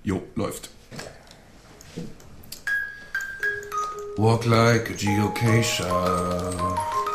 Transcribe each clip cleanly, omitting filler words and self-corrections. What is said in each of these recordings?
Jo, läuft. Walk like a geocacher.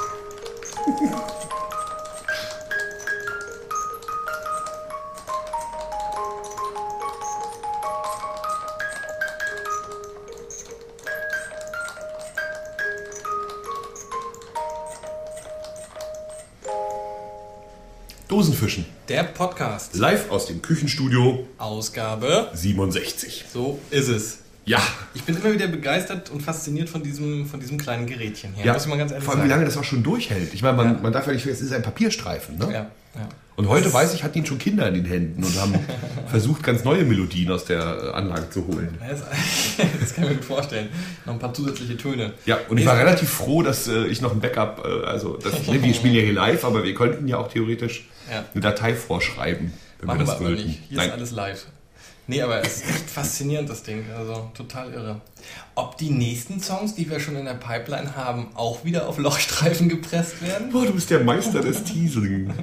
Dosenfischen. Der Podcast. Live aus dem Küchenstudio. Ausgabe 67. So ist es. Ja. Ich bin immer wieder begeistert und fasziniert von diesem kleinen Gerätchen hier. Ja, muss ich mal ganz ehrlich vor allem, sagen. wie lange das auch schon durchhält. Ich meine, man darf ja nicht vergessen, es ist ein Papierstreifen. Ne? Ja. Und heute, weiß ich, hatten ihn schon Kinder in den Händen und haben versucht, ganz neue Melodien aus der Anlage zu holen. Das kann ich mir gut vorstellen. Noch ein paar zusätzliche Töne. Ja, und ich war relativ froh, dass ich noch ein Backup, wir spielen ja hier live, aber wir könnten ja auch theoretisch eine Datei vorschreiben, wenn Machen wir das wir aber wollten. nicht. Hier ist alles live. Nee, aber es ist echt faszinierend, das Ding. Also total irre. Ob die nächsten Songs, die wir schon in der Pipeline haben, auch wieder auf Lochstreifen gepresst werden? Boah, du bist der Meister des Teasing.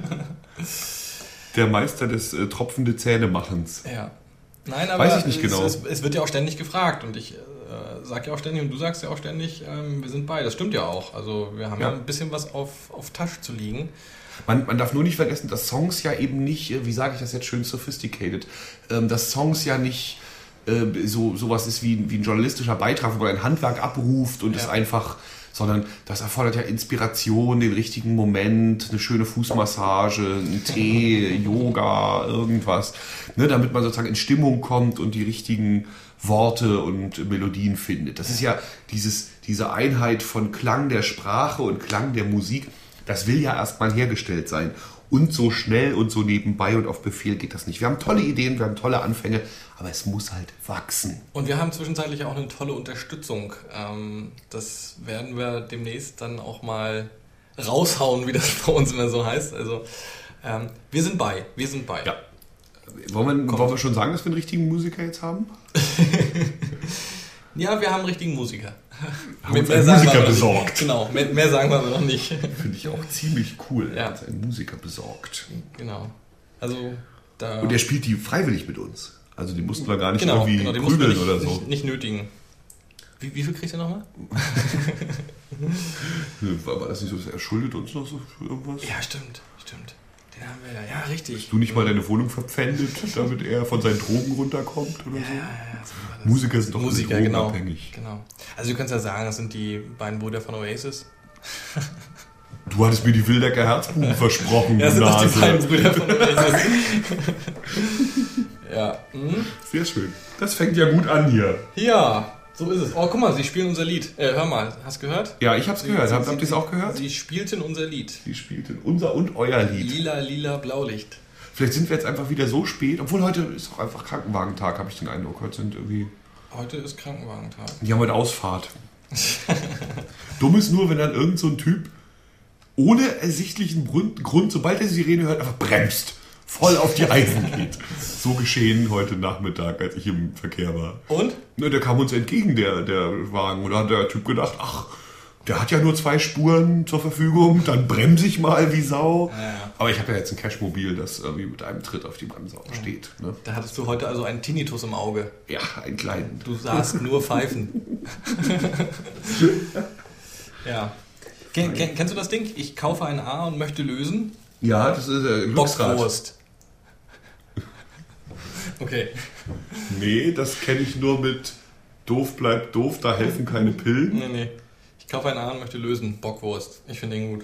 Der Meister des tropfende Zähnemachens. Ja. Nein, aber weiß ich nicht genau. Es wird ja auch ständig gefragt und ich sag ja auch ständig und du sagst ja auch ständig, wir sind bei. Das stimmt ja auch. Also wir haben ja ein bisschen was auf Tasche zu liegen. Man darf nur nicht vergessen, dass Songs ja eben nicht, wie sage ich das jetzt schön, sophisticated, dass Songs ja nicht sowas ist wie ein journalistischer Beitrag, wo man ein Handwerk abruft und es einfach, sondern das erfordert ja Inspiration, den richtigen Moment, eine schöne Fußmassage, einen Tee, Yoga, irgendwas, ne, damit man sozusagen in Stimmung kommt und die richtigen Worte und Melodien findet. Das ist ja diese Einheit von Klang der Sprache und Klang der Musik. Das will ja erstmal hergestellt sein. Und so schnell und so nebenbei und auf Befehl geht das nicht. Wir haben tolle Ideen, wir haben tolle Anfänge, aber es muss halt wachsen. Und wir haben zwischenzeitlich auch eine tolle Unterstützung. Das werden wir demnächst dann auch mal raushauen, wie das bei uns immer so heißt. Also wir sind bei. Ja. Wollen wir schon sagen, dass wir einen richtigen Musiker jetzt haben? Ja, wir haben einen richtigen Musiker. Haben uns einen Musiker besorgt. Genau, mehr sagen wir aber noch nicht. Finde ich auch ziemlich cool. Ja. Er hat einen Musiker besorgt. Genau. Also und der spielt die freiwillig mit uns. Also die mussten wir gar nicht irgendwie prügeln prügeln oder so. Nicht nötigen. Wie viel kriegt er nochmal? War das nicht so, er schuldet uns noch so für irgendwas? Ja, stimmt. Den haben wir ja richtig. Hast du nicht mal deine Wohnung verpfändet, damit er von seinen Drogen runterkommt oder so? Ja, so Musiker sind doch drogenabhängig. Genau. Also du kannst ja sagen, das sind die beiden Brüder von Oasis. Du hattest mir die Wildecker Herzbuben versprochen, ja, sind doch die beiden Brüder von Oasis. Ja. Sehr schön. Das fängt ja gut an hier. Ja, so ist es. Oh, guck mal, sie spielen unser Lied. Hör mal, hast du gehört? Ja, ich hab's gehört. Habt ihr es auch gehört? Sie spielten unser Lied. Sie spielten unser und euer Lied. Lila, Blaulicht. Vielleicht sind wir jetzt einfach wieder so spät, obwohl heute ist auch einfach Krankenwagentag, habe ich den Eindruck. Heute ist Krankenwagentag. Die haben heute Ausfahrt. Dumm ist nur, wenn dann irgend so ein Typ ohne ersichtlichen Grund, sobald er die Sirene hört, einfach bremst. Voll auf die Eisen geht. So geschehen heute Nachmittag, als ich im Verkehr war. Und? Ne, der kam uns entgegen, der Wagen. Und da hat der Typ gedacht, ach, der hat ja nur 2 Spuren zur Verfügung, dann bremse ich mal wie Sau. Ja. Aber ich habe ja jetzt ein Cashmobil, das irgendwie mit einem Tritt auf die Bremse auch steht. Ne? Da hattest du heute also einen Tinnitus im Auge. Ja, einen kleinen. Du sahst nur Pfeifen. Ja. Kennst du das Ding? Ich kaufe ein A und möchte lösen. Ja, das ist Glücksrad. Bockwurst. Okay. Nee, das kenne ich nur mit Doof bleibt doof, da helfen keine Pillen. Nee. Ich kaufe ein A und möchte lösen. Bockwurst. Ich finde den gut.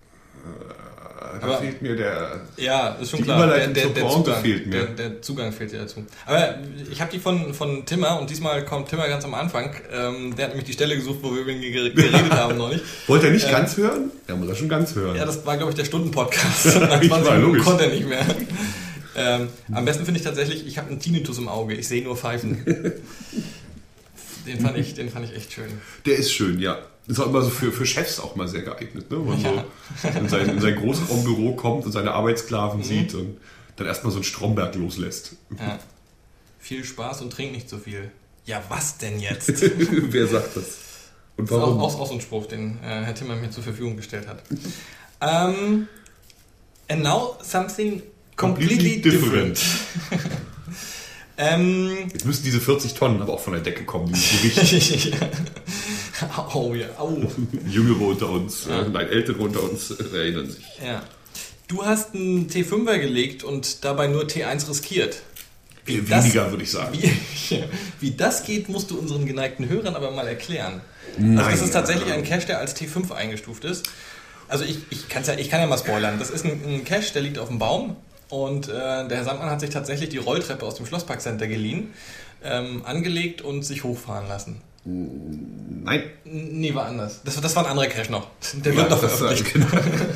Da fehlt mir der... Ja, ist schon die klar. Der Zugang fehlt mir. Der Zugang fehlt dir dazu. Aber ich habe die von Timmer und diesmal kommt Timmer ganz am Anfang. Der hat nämlich die Stelle gesucht, wo wir über ihn geredet haben noch nicht. Wollte er nicht ganz hören? Er muss er schon ganz hören. Ja, das war, glaube ich, der Stundenpodcast. Nach 20 Minuten konnte er nicht mehr. Am besten finde ich tatsächlich, ich habe einen Tinnitus im Auge. Ich sehe nur Pfeifen. Den fand ich echt schön. Der ist schön, ja. Das ist auch immer so für Chefs auch mal sehr geeignet, ne? Wenn man so in sein Großraumbüro kommt und seine Arbeitssklaven sieht und dann erstmal so einen Stromberg loslässt. Ja. Viel Spaß und trink nicht so viel. Ja, was denn jetzt? Wer sagt das? Und warum? Das ist auch so ein Spruch, den Herr Timmer mir zur Verfügung gestellt hat. And now something completely different. Jetzt müssen diese 40 Tonnen aber auch von der Decke kommen, dieses Gewicht. Oh ja, au. Jüngere unter uns, nein, Ältere unter uns erinnern sich. Ja. Du hast einen T5er gelegt und dabei nur T1 riskiert. Weniger, würde ich sagen. Wie das geht, musst du unseren geneigten Hörern aber mal erklären. Nein, also das ist tatsächlich ein Cache, der als T5 eingestuft ist. Also ich kann ja mal spoilern. Das ist ein Cache, der liegt auf dem Baum und der Herr Sandmann hat sich tatsächlich die Rolltreppe aus dem Schlossparkcenter geliehen, angelegt und sich hochfahren lassen. Nein. Nee, war anders. Das war ein anderer Cache noch. Der wird noch veröffentlicht. Genau.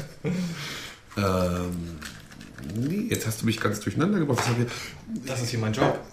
Nee, jetzt hast du mich ganz durcheinander gebracht. Das ist hier mein Job.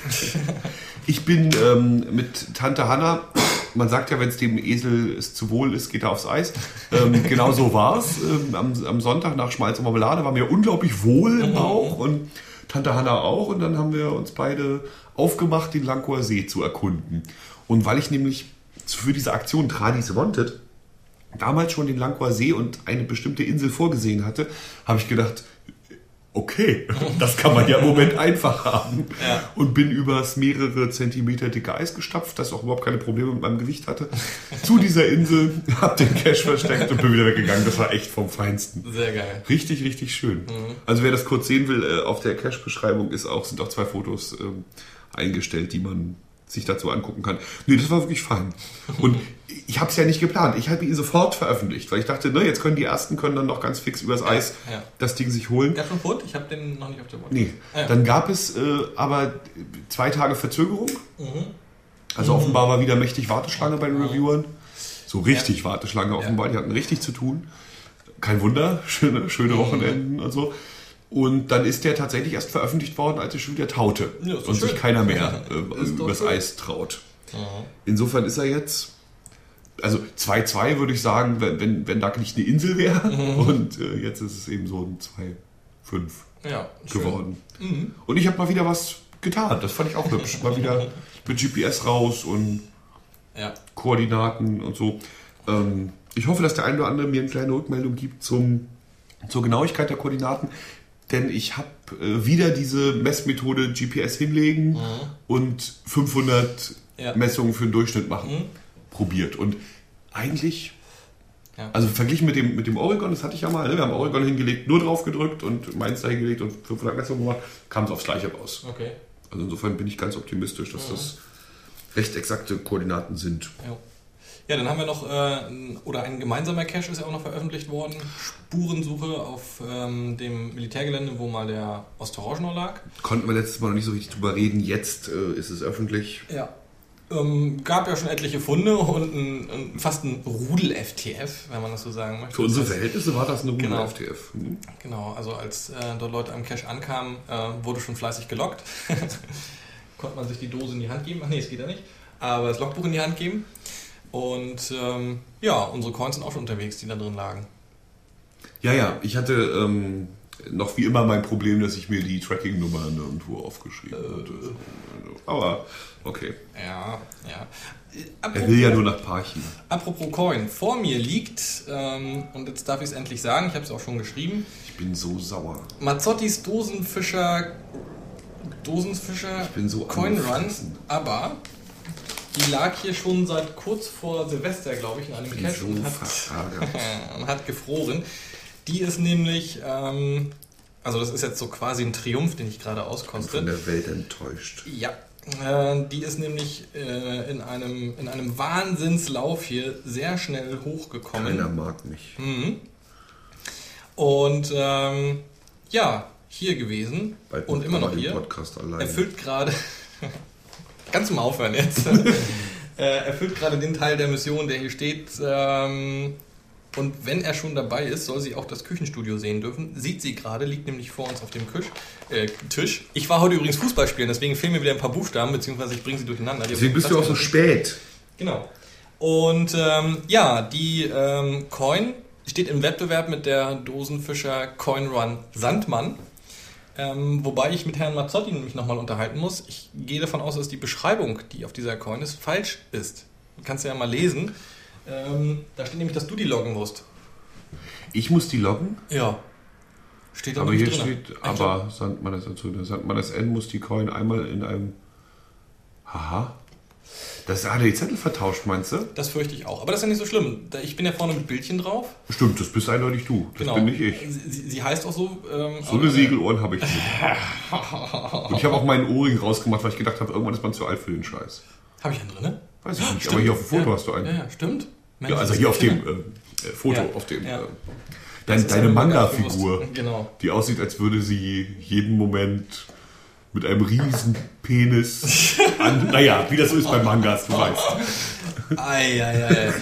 Ich bin mit Tante Hanna, man sagt ja, wenn es dem Esel zu wohl ist, geht er aufs Eis. Genau so war es. Am Sonntag nach Schmalz und Marmelade war mir unglaublich wohl im Bauch und Tante Hanna auch. Und dann haben wir uns beide aufgemacht, den Lankower See zu erkunden. Und weil ich nämlich für diese Aktion Tradis Wanted damals schon den Lankower See und eine bestimmte Insel vorgesehen hatte, habe ich gedacht, okay, das kann man ja im Moment einfach haben. Ja. Und bin übers mehrere Zentimeter dicke Eis gestapft, das auch überhaupt keine Probleme mit meinem Gewicht hatte, zu dieser Insel, hab den Cache versteckt und bin wieder weggegangen. Das war echt vom Feinsten. Sehr geil. Richtig, richtig schön. Also wer das kurz sehen will, auf der Cache-Beschreibung sind auch 2 Fotos eingestellt, die man sich dazu angucken kann. Nee, das war wirklich fein. Und ich habe es ja nicht geplant. Ich habe ihn sofort veröffentlicht, weil ich dachte, jetzt können die Ersten dann noch ganz fix übers Eis das Ding sich holen. Gab schon Foot? Ich habe den noch nicht auf der Wand. Nee. Dann gab es aber 2 Tage Verzögerung. Also offenbar war wieder mächtig Warteschlange bei den Reviewern. So richtig Warteschlange offenbar. Die hatten richtig zu tun. Kein Wunder. Schöne Wochenenden und so. Und dann ist der tatsächlich erst veröffentlicht worden, als es schon wieder taute. Ja, und schön. Sich keiner mehr übers Eis traut. Aha. Insofern ist er jetzt, also 2-2 würde ich sagen, wenn da nicht eine Insel wäre. Und jetzt ist es eben so ein 2-5 geworden. Und ich habe mal wieder was getan. Das fand ich auch hübsch. Mal wieder mit GPS raus und Koordinaten und so. Ich hoffe, dass der eine oder andere mir eine kleine Rückmeldung gibt zur Genauigkeit der Koordinaten. Denn ich habe wieder diese Messmethode GPS hinlegen und 500 Messungen für den Durchschnitt machen probiert. Und eigentlich, also verglichen mit dem Oregon, das hatte ich ja mal, wir haben Oregon hingelegt, nur drauf gedrückt und Mainz da hingelegt und 500 Messungen gemacht, kam es aufs Gleiche raus. Okay. Also insofern bin ich ganz optimistisch, dass das recht exakte Koordinaten sind. Ja, dann haben wir noch, ein gemeinsamer Cache ist ja auch noch veröffentlicht worden. Spurensuche auf dem Militärgelände, wo mal der Ostoragenau lag. Konnten wir letztes Mal noch nicht so richtig drüber reden, jetzt ist es öffentlich. Ja. Gab ja schon etliche Funde und fast ein Rudel-FTF, wenn man das so sagen möchte. Für unsere Verhältnisse war das ein Rudel-FTF. Genau, also als dort Leute am Cache ankamen, wurde schon fleißig geloggt. Konnte man sich die Dose in die Hand geben. Ach nee, es geht ja nicht. Aber das Logbuch in die Hand geben. Und unsere Coins sind auch schon unterwegs, die da drin lagen. Ja, ich hatte noch wie immer mein Problem, dass ich mir die Tracking-Nummer nirgendwo aufgeschrieben hatte. Aber okay. Ja. Er will ja nur nach Parchim. Apropos Coin, vor mir liegt, und jetzt darf ich es endlich sagen, ich habe es auch schon geschrieben. Ich bin so sauer. Mazzottis Dosenfischer ich bin so Coin Run, aber die lag hier schon seit kurz vor Silvester, glaube ich, in einem Cache und hat gefroren. Die ist nämlich, das ist jetzt so quasi ein Triumph, den ich gerade auskoste. Von der Welt enttäuscht. Ja, die ist nämlich in einem Wahnsinnslauf hier sehr schnell hochgekommen. Keiner mag mich. Und hier gewesen und immer noch hier. Podcast allein. Erfüllt gerade... Kannst du mal aufhören jetzt? Erfüllt gerade den Teil der Mission, der hier steht. Und wenn er schon dabei ist, soll sie auch das Küchenstudio sehen dürfen. Sieht sie gerade, liegt nämlich vor uns auf dem Tisch. Ich war heute übrigens Fußball spielen, deswegen fehlen mir wieder ein paar Buchstaben, beziehungsweise ich bringe sie durcheinander. Deswegen bist du auch so spät. Genau. Und die Coin steht im Wettbewerb mit der Dosenfischer Coin Run Sandmann. Wobei ich mit Herrn Mazzotti nämlich nochmal unterhalten muss. Ich gehe davon aus, dass die Beschreibung, die auf dieser Coin ist, falsch ist. Du kannst ja mal lesen. Da steht nämlich, dass du die loggen musst. Ich muss die loggen? Ja. Steht da Aber nicht hier drin. steht, aber Sandmannes dazu. Sandmannes N muss die Coin einmal in einem... Haha. Das hat er die Zettel vertauscht, meinst du? Das fürchte ich auch. Aber das ist ja nicht so schlimm. Ich bin ja vorne mit Bildchen drauf. Stimmt, das bist eindeutig du. Das Genau. bin nicht ich. Sie heißt auch so. So eine Segelohren habe ich nicht. Und ich habe auch meinen Ohrring rausgemacht, weil ich gedacht habe, irgendwann ist man zu alt für den Scheiß. Habe ich einen drin, ne? Weiß ich nicht, Stimmt. aber hier auf dem Foto hast du einen. Ja, stimmt. Mensch, Ja, also das hier ist auf dem Foto, Ja. auf dem. Ja. Deine ist mir gar nicht Manga-Figur, bewusst. Genau. die aussieht, als würde sie jeden Moment mit einem riesen Penis naja, wie das so ist bei Mangas, du weißt. Ei.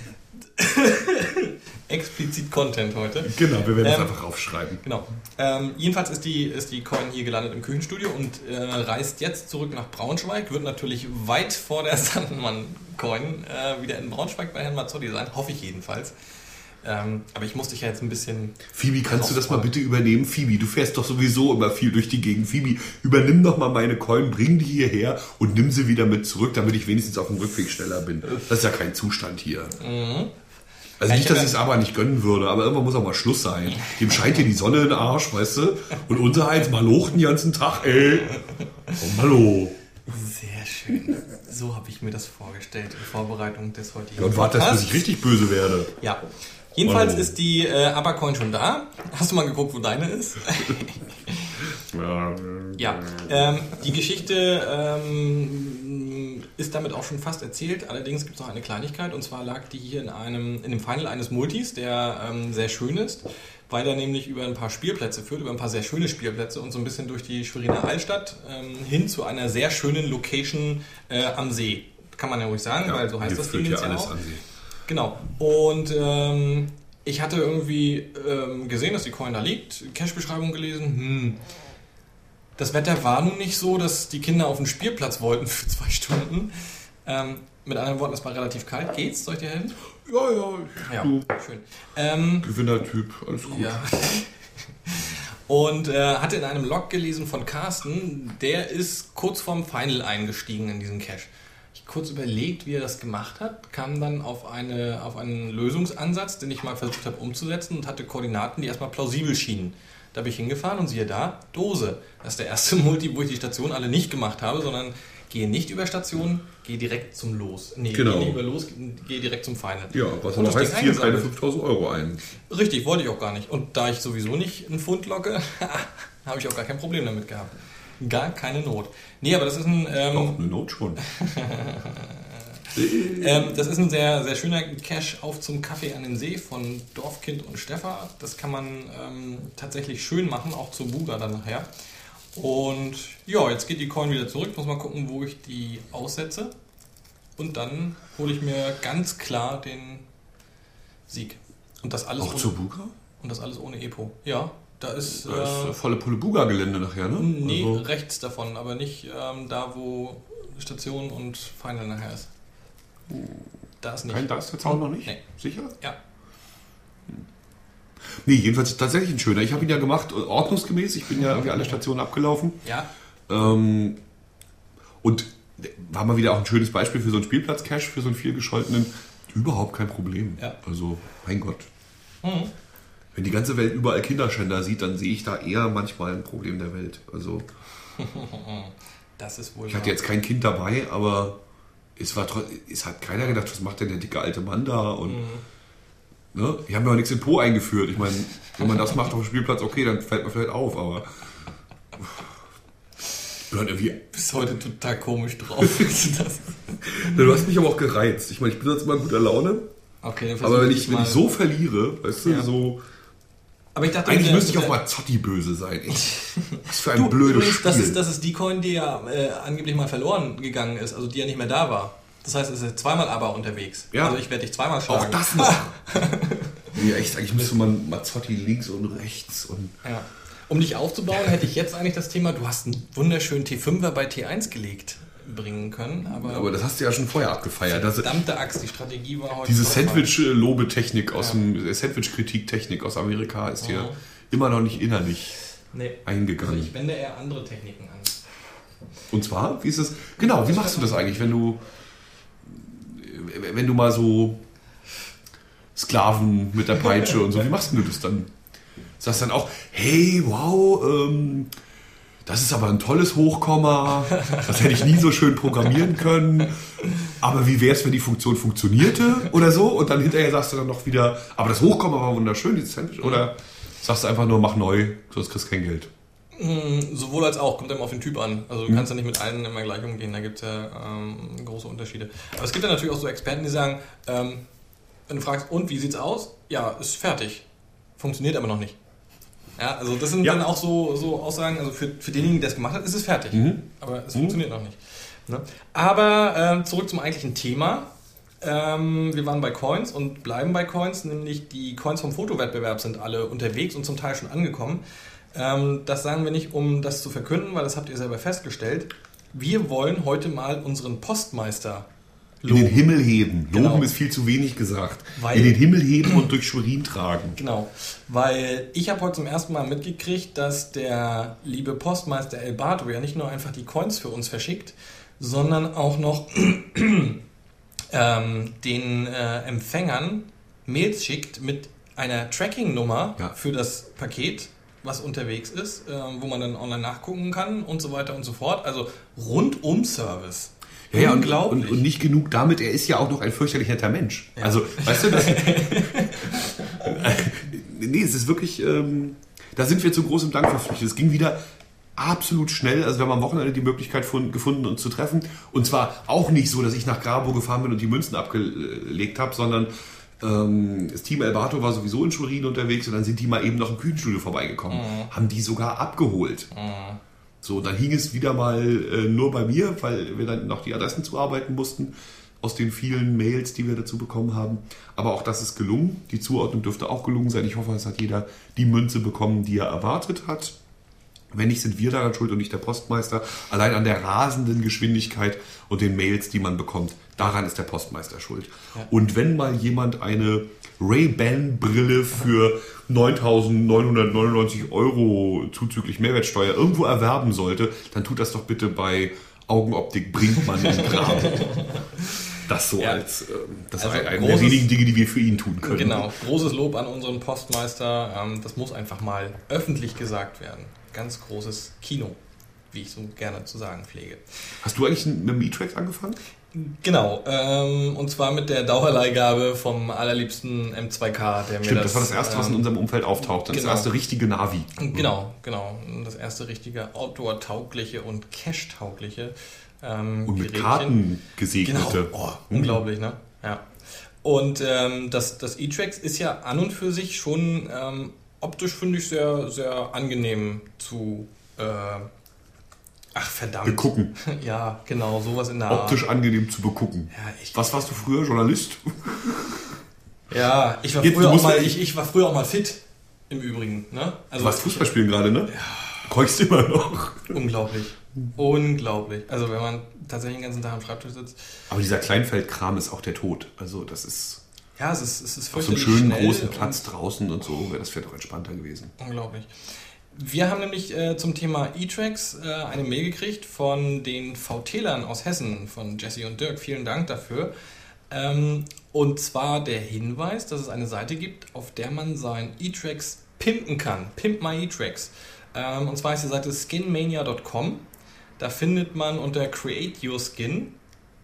Explizit Content heute. Genau, wir werden das einfach aufschreiben. Genau. Jedenfalls ist die Coin hier gelandet im Küchenstudio und reist jetzt zurück nach Braunschweig. Wird natürlich weit vor der Sandmann-Coin wieder in Braunschweig bei Herrn Mazzotti sein. Hoffe ich jedenfalls. Aber ich muss dich ja jetzt ein bisschen... Phoebe, kannst du das mal bitte übernehmen? Phoebe, du fährst doch sowieso immer viel durch die Gegend. Phoebe, übernimm doch mal meine Coin, bring die hierher und nimm sie wieder mit zurück, damit ich wenigstens auf dem Rückweg schneller bin. Das ist ja kein Zustand hier. Also nicht, dass ich es aber nicht gönnen würde, aber irgendwann muss auch mal Schluss sein. Dem scheint hier die Sonne in den Arsch, weißt du? Und unser eins malocht den ganzen Tag, ey. Oh, hallo. Sehr schön. So habe ich mir das vorgestellt in Vorbereitung des heutigen Ja, und warte, bis ich richtig böse werde. Ja. Jedenfalls Hallo. ist die ABBA-Coin schon da. Hast du mal geguckt, wo deine ist? Ja. Die Geschichte ist damit auch schon fast erzählt. Allerdings gibt es noch eine Kleinigkeit. Und zwar lag die hier in dem Final eines Multis, der sehr schön ist, weil er nämlich über ein paar Spielplätze führt, über ein paar sehr schöne Spielplätze und so ein bisschen durch die Schweriner Altstadt hin zu einer sehr schönen Location am See. Kann man ja ruhig sagen, weil so heißt das Ding jetzt ja auch. Am See. Genau. Und ich hatte irgendwie gesehen, dass die Coin da liegt, Cache-Beschreibung gelesen. Das Wetter war nun nicht so, dass die Kinder auf den Spielplatz wollten für 2 Stunden. Mit anderen Worten, es war relativ kalt. Geht's? Soll ich dir helfen? Ja, Ja, schön. Gewinnertyp, alles gut. Ja. Und hatte in einem Log gelesen von Carsten, der ist kurz vorm Final eingestiegen in diesen Cache. Ich kurz überlegt, wie er das gemacht hat, kam dann auf einen Lösungsansatz, den ich mal versucht habe umzusetzen und hatte Koordinaten, die erstmal plausibel schienen. Da bin ich hingefahren und siehe da, Dose. Das ist der erste Multi, wo ich die Station alle nicht gemacht habe, sondern gehe nicht über Station, gehe direkt zum Los. Nee, Genau. gehe nicht über Los, gehe direkt zum Final. Ja, was Und noch das heißt, Ding hier keine eingesammelt. 5.000 Euro ein. Richtig, wollte ich auch gar nicht. Und da ich sowieso nicht einen Pfund locke, habe ich auch gar kein Problem damit gehabt. Gar keine Not. Nee, aber das ist ein... Doch, eine Not schon. das ist ein sehr, sehr schöner Cache auf zum Kaffee an den See von Dorfkind und Steffa. Das kann man tatsächlich schön machen, auch zur Buga dann nachher. Und ja, jetzt geht die Coin wieder zurück. Muss mal gucken, wo ich die aussetze. Und dann hole ich mir ganz klar den Sieg. Und das alles Auch zur Buga? Und das alles ohne Epo. Ja, da ist... Da ist volle Pulle Buga-Gelände nachher, ne? Nee, Also, rechts davon, aber nicht da, wo Station und Final nachher ist. Da ist nicht. da ist der Zaun noch nicht? Nee. Sicher? Ja. Nee, jedenfalls tatsächlich ein schöner. Ich habe ihn ja gemacht, ordnungsgemäß. Ich bin ja irgendwie alle Stationen abgelaufen. Ja. Und war mal wieder auch ein schönes Beispiel für so einen Spielplatz-Cache, für so einen vielgescholtenen. Überhaupt kein Problem. Ja. Also, mein Gott. Mhm. Wenn die ganze Welt überall Kinderschänder sieht, dann sehe ich da eher manchmal ein Problem der Welt. Also, Das ist wohl ich hatte jetzt kein Kind dabei, aber es hat keiner gedacht, was macht denn der dicke alte Mann da? Und ne, die haben ja auch nichts in Po eingeführt. Ich meine, wenn man das macht auf dem Spielplatz, okay, dann fällt man vielleicht auf, aber ich bin halt irgendwie. bis heute total komisch drauf. Du hast mich aber auch gereizt. Ich meine, ich bin sonst immer guter Laune, Okay, dann aber versuche wenn ich so verliere, weißt du, Ja. so. Aber ich dachte, Eigentlich müsste ich auf Mazzotti böse sein. Was für ein blödes übrigens, Spiel. das ist die Coin, die ja angeblich mal verloren gegangen ist, also die ja nicht mehr da war. Das heißt, es ist zweimal aber unterwegs. Ja. Also ich werde dich zweimal Auch schlagen. das noch. Ja, echt, eigentlich müsste man Mazzotti links und rechts und. Ja. Um dich aufzubauen, hätte ich jetzt eigentlich das Thema, du hast einen wunderschönen T5er bei T1 gelegt bringen können, Aber das hast du ja schon vorher abgefeiert. Das, verdammte Axt, die Strategie war heute... diese Sandwich-Lobetechnik aus dem Sandwich-Kritik-Technik aus Amerika ist hier immer noch nicht innerlich eingegangen. Also ich wende eher andere Techniken an. Und zwar, wie ist es? Genau, wie machst du das eigentlich, wenn du mal so Sklaven mit der Peitsche und so, wie machst du das dann? sagst dann auch, hey, wow, das ist aber ein tolles Hochkomma, das hätte ich nie so schön programmieren können, aber wie wäre es, wenn die Funktion funktionierte oder so? Und dann hinterher sagst du dann noch wieder, aber das Hochkomma war wunderschön, dieses Sandwich, oder sagst du einfach nur, mach neu, sonst kriegst du kein Geld? Sowohl als auch, kommt immer auf den Typ an. Also du kannst ja nicht mit allen immer gleich umgehen, da gibt es ja große Unterschiede. Aber es gibt ja natürlich auch so Experten, die sagen, wenn du fragst, und wie sieht's aus? Ja, ist fertig. Funktioniert aber noch nicht. Ja, also das sind dann auch so Aussagen, also für denjenigen, der es gemacht hat, ist es fertig. Aber es funktioniert noch nicht. Ne? Aber zurück zum eigentlichen Thema. Wir waren bei Coins und bleiben bei Coins, nämlich die Coins vom Fotowettbewerb sind alle unterwegs und zum Teil schon angekommen. Das sagen wir nicht, um das zu verkünden, weil das habt ihr selber festgestellt. Wir wollen heute mal unseren Postmeister loben. In den Himmel heben. Loben genau. ist viel zu wenig gesagt. In den Himmel heben und durch Schwerin tragen. Genau, weil ich habe heute zum ersten Mal mitgekriegt, dass der liebe Postmeister Elbato ja nicht nur einfach die Coins für uns verschickt, sondern auch noch den Empfängern Mails schickt mit einer Tracking-Nummer für das Paket, was unterwegs ist, wo man dann online nachgucken kann und so weiter und so fort. Also Rundum-Service. Ja, unglaublich. Und nicht genug damit, er ist ja auch noch ein fürchterlich netter Mensch. Ja. Also, weißt du, das... nee, es ist wirklich... da sind wir zu großem Dank verpflichtet. Es ging wieder absolut schnell. Also wir haben am Wochenende die Möglichkeit gefunden, uns zu treffen. Und zwar auch nicht so, dass ich nach Grabow gefahren bin und die Münzen abgelegt habe, sondern... das Team Elbato war sowieso in Schwerin unterwegs und dann sind die mal eben noch im Küchenstudio vorbeigekommen. Haben die sogar abgeholt. So, dann hing es wieder mal nur bei mir, weil wir dann noch die Adressen zuarbeiten mussten aus den vielen Mails, die wir dazu bekommen haben. Aber auch das ist gelungen. Die Zuordnung dürfte auch gelungen sein. Ich hoffe, es hat jeder die Münze bekommen, die er erwartet hat. Wenn nicht, sind wir daran schuld und nicht der Postmeister. Allein an der rasenden Geschwindigkeit und den Mails, die man bekommt, daran ist der Postmeister schuld. Ja. Und wenn mal jemand eine Ray-Ban-Brille für 9.999 € zuzüglich Mehrwertsteuer irgendwo erwerben sollte, dann tut das doch bitte bei Augenoptik Brinkmann in Grabow. Das so als eine der wenigen Dinge, die wir für ihn tun können. Genau, großes Lob an unseren Postmeister. Das muss einfach mal öffentlich gesagt werden. Ganz großes Kino, wie ich so gerne zu sagen pflege. Hast du eigentlich mit dem E-Trax angefangen? Genau, und zwar mit der Dauerleihgabe vom allerliebsten M2K. Stimmt, das war das erste, was in unserem Umfeld auftauchte. Das erste richtige Navi. Genau. Das erste richtige Outdoor-taugliche und Cache-taugliche und mit Karten gesegnete. Genau. Unglaublich, ne? Ja. Und das E-Trax ist ja an und für sich schon optisch, finde ich, sehr, sehr angenehm zu begucken. Ja, genau, sowas in der Art. Optisch angenehm zu begucken. Ja, was warst du früher, Journalist? Ja, ich war früher auch mal fit, im Übrigen. Ne? Also, du warst Fußball spielen gerade, ne? Ja. Keuchst immer noch. Unglaublich. Unglaublich. Also wenn man tatsächlich den ganzen Tag am Schreibtisch sitzt. Aber dieser Kleinfeldkram ist auch der Tod. Also das ist... Ja, es ist auf so einem schönen großen Platz draußen und so wäre das vielleicht auch entspannter gewesen. Unglaublich. Wir haben nämlich zum Thema E-Trax eine Mail gekriegt von den VTlern aus Hessen, von Jesse und Dirk. Vielen Dank dafür. Und zwar der Hinweis, dass es eine Seite gibt, auf der man sein E-Trax pimpen kann. Pimp my E-Trax. Und zwar ist die Seite skinmania.com. Da findet man unter Create Your Skin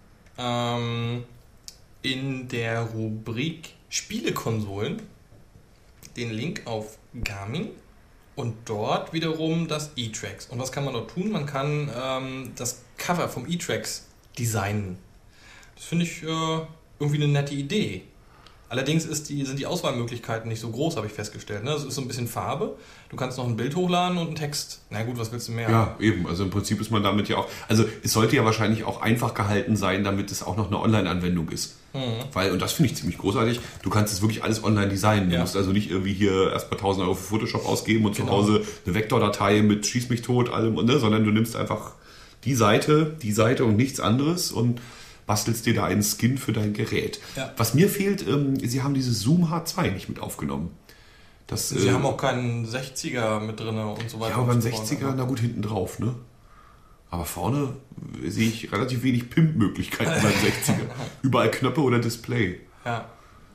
in der Rubrik Spielekonsolen den Link auf Garmin und dort wiederum das E-Trax. Und was kann man dort tun? Man kann das Cover vom E-Trax designen. Das finde ich irgendwie eine nette Idee. Allerdings sind die Auswahlmöglichkeiten nicht so groß, habe ich festgestellt. Ne? Es ist so ein bisschen Farbe. Du kannst noch ein Bild hochladen und einen Text. Na gut, was willst du mehr? Ja, eben. Also im Prinzip ist man damit ja auch... Also es sollte ja wahrscheinlich auch einfach gehalten sein, damit es auch noch eine Online-Anwendung ist. Weil, und das finde ich ziemlich großartig, du kannst es wirklich alles online designen. Du musst also nicht irgendwie hier erstmal 1.000 € für Photoshop ausgeben und zu Hause eine Vektordatei mit Schieß mich tot, allem, ne? Sondern du nimmst einfach die Seite und nichts anderes und bastelst dir da einen Skin für dein Gerät. Ja. Was mir fehlt, sie haben dieses Zoom H2 nicht mit aufgenommen. Sie haben auch keinen 60er mit drin und so weiter. Ja, aber beim 60er, na gut, hinten drauf, ne? Aber vorne sehe ich relativ wenig Pimp-Möglichkeiten beim 60er. Überall Knöpfe oder Display. Ja.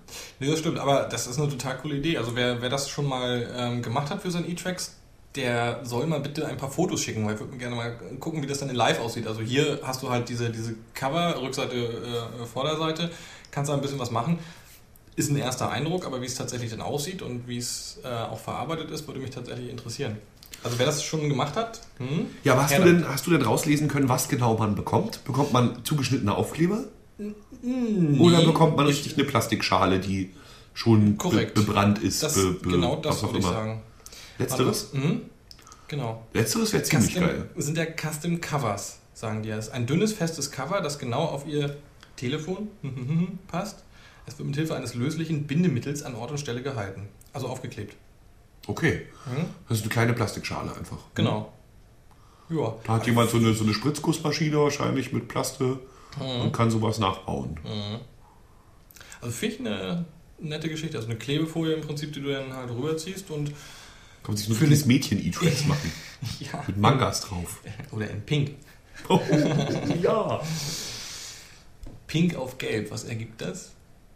Nee, das stimmt, aber das ist eine total coole Idee. Also wer das schon mal gemacht hat für seinen E-Tracks, der soll mal bitte ein paar Fotos schicken, weil ich würde gerne mal gucken, wie das dann in live aussieht. Also hier hast du halt diese Cover, Rückseite, Vorderseite, kannst da ein bisschen was machen. Ist ein erster Eindruck, aber wie es tatsächlich dann aussieht und wie es auch verarbeitet ist, würde mich tatsächlich interessieren. Also wer das schon gemacht hat, Ja, aber hast du denn rauslesen können, was genau man bekommt? Bekommt man zugeschnittene Aufkleber? Nee. Oder bekommt man richtig eine Plastikschale, die schon bebrannt ist? Genau das würde ich sagen. Letzteres? Genau. Letzteres wäre ziemlich geil. Sind ja Custom Covers, sagen die. Es ist ein dünnes, festes Cover, das genau auf ihr Telefon passt. Es wird mit Hilfe eines löslichen Bindemittels an Ort und Stelle gehalten. Also aufgeklebt. Okay. Das ist eine kleine Plastikschale einfach. Genau. Ja. Da hat jemand so eine Spritzgussmaschine wahrscheinlich mit Plaste und kann sowas nachbauen. Also finde ich eine nette Geschichte. Also eine Klebefolie im Prinzip, die du dann halt rüberziehst und kann man sich so ein kleines Mädchen-E-Tracks machen. Ja. Mit Mangas drauf. Oder in Pink. Oh, ja. Pink auf Gelb, was ergibt das?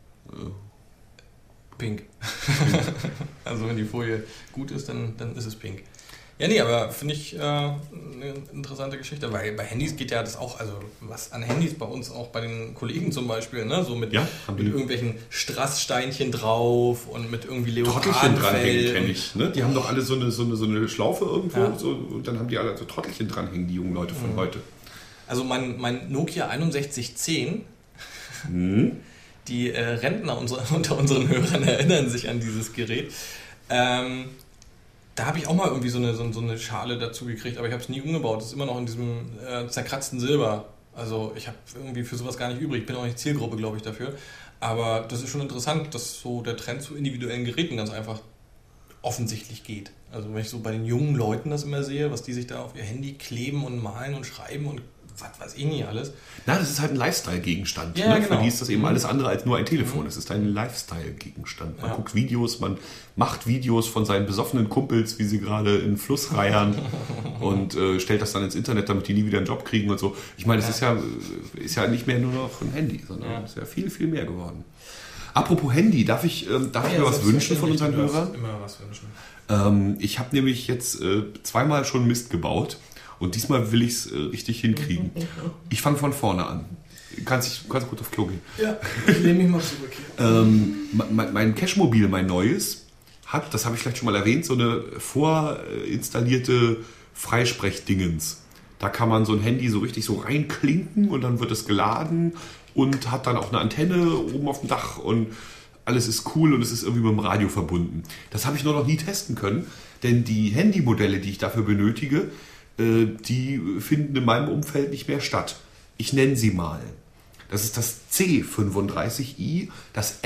Pink. Also wenn die Folie gut ist, dann ist es pink. Ja, nee, aber finde ich eine interessante Geschichte, weil bei Handys geht ja das auch, also was an Handys bei uns auch bei den Kollegen zum Beispiel, ne, so mit irgendwelchen Strasssteinchen drauf und mit irgendwie Trottelchen dranhängen, kenne ich. Ne? Die haben doch alle so eine Schlaufe irgendwo und dann haben die alle so Trottelchen dranhängen, die jungen Leute von heute. Also mein Nokia 6110, die Rentner unter unseren Hörern erinnern sich an dieses Gerät. Da habe ich auch mal irgendwie so eine Schale dazu gekriegt, aber ich habe es nie umgebaut. Das ist immer noch in diesem zerkratzten Silber. Also ich habe irgendwie für sowas gar nicht übrig. Ich bin auch nicht Zielgruppe, glaube ich, dafür. Aber das ist schon interessant, dass so der Trend zu individuellen Geräten ganz einfach offensichtlich geht. Also wenn ich so bei den jungen Leuten das immer sehe, was die sich da auf ihr Handy kleben und malen und schreiben und was weiß ich nicht alles. Na, das ist halt ein Lifestyle-Gegenstand. Ja, ne? genau. Für die ist das eben alles andere als nur ein Telefon. Es ist ein Lifestyle-Gegenstand. Man guckt Videos, man macht Videos von seinen besoffenen Kumpels, wie sie gerade in den Fluss reiern und stellt das dann ins Internet, damit die nie wieder einen Job kriegen und so. Ich meine, es ist ja nicht mehr nur noch ein Handy, sondern es ist ja viel, viel mehr geworden. Apropos Handy, darf ich mir was wünschen von unseren Hörern? Immer was wünschen. Ich habe nämlich jetzt zweimal schon Mist gebaut. Und diesmal will ich es richtig hinkriegen. Ich fange von vorne an. Kannst gut auf Klo gehen. Ja, ich lehne mich mal zurück. Mein Cashmobil, mein neues, hat, das habe ich vielleicht schon mal erwähnt, so eine vorinstallierte Freisprechdingens. Da kann man so ein Handy so richtig so reinklinken und dann wird es geladen und hat dann auch eine Antenne oben auf dem Dach und alles ist cool und es ist irgendwie mit dem Radio verbunden. Das habe ich nur noch nie testen können, denn die Handymodelle, die ich dafür benötige, die finden in meinem Umfeld nicht mehr statt. Ich nenne sie mal. Das ist das C35i, das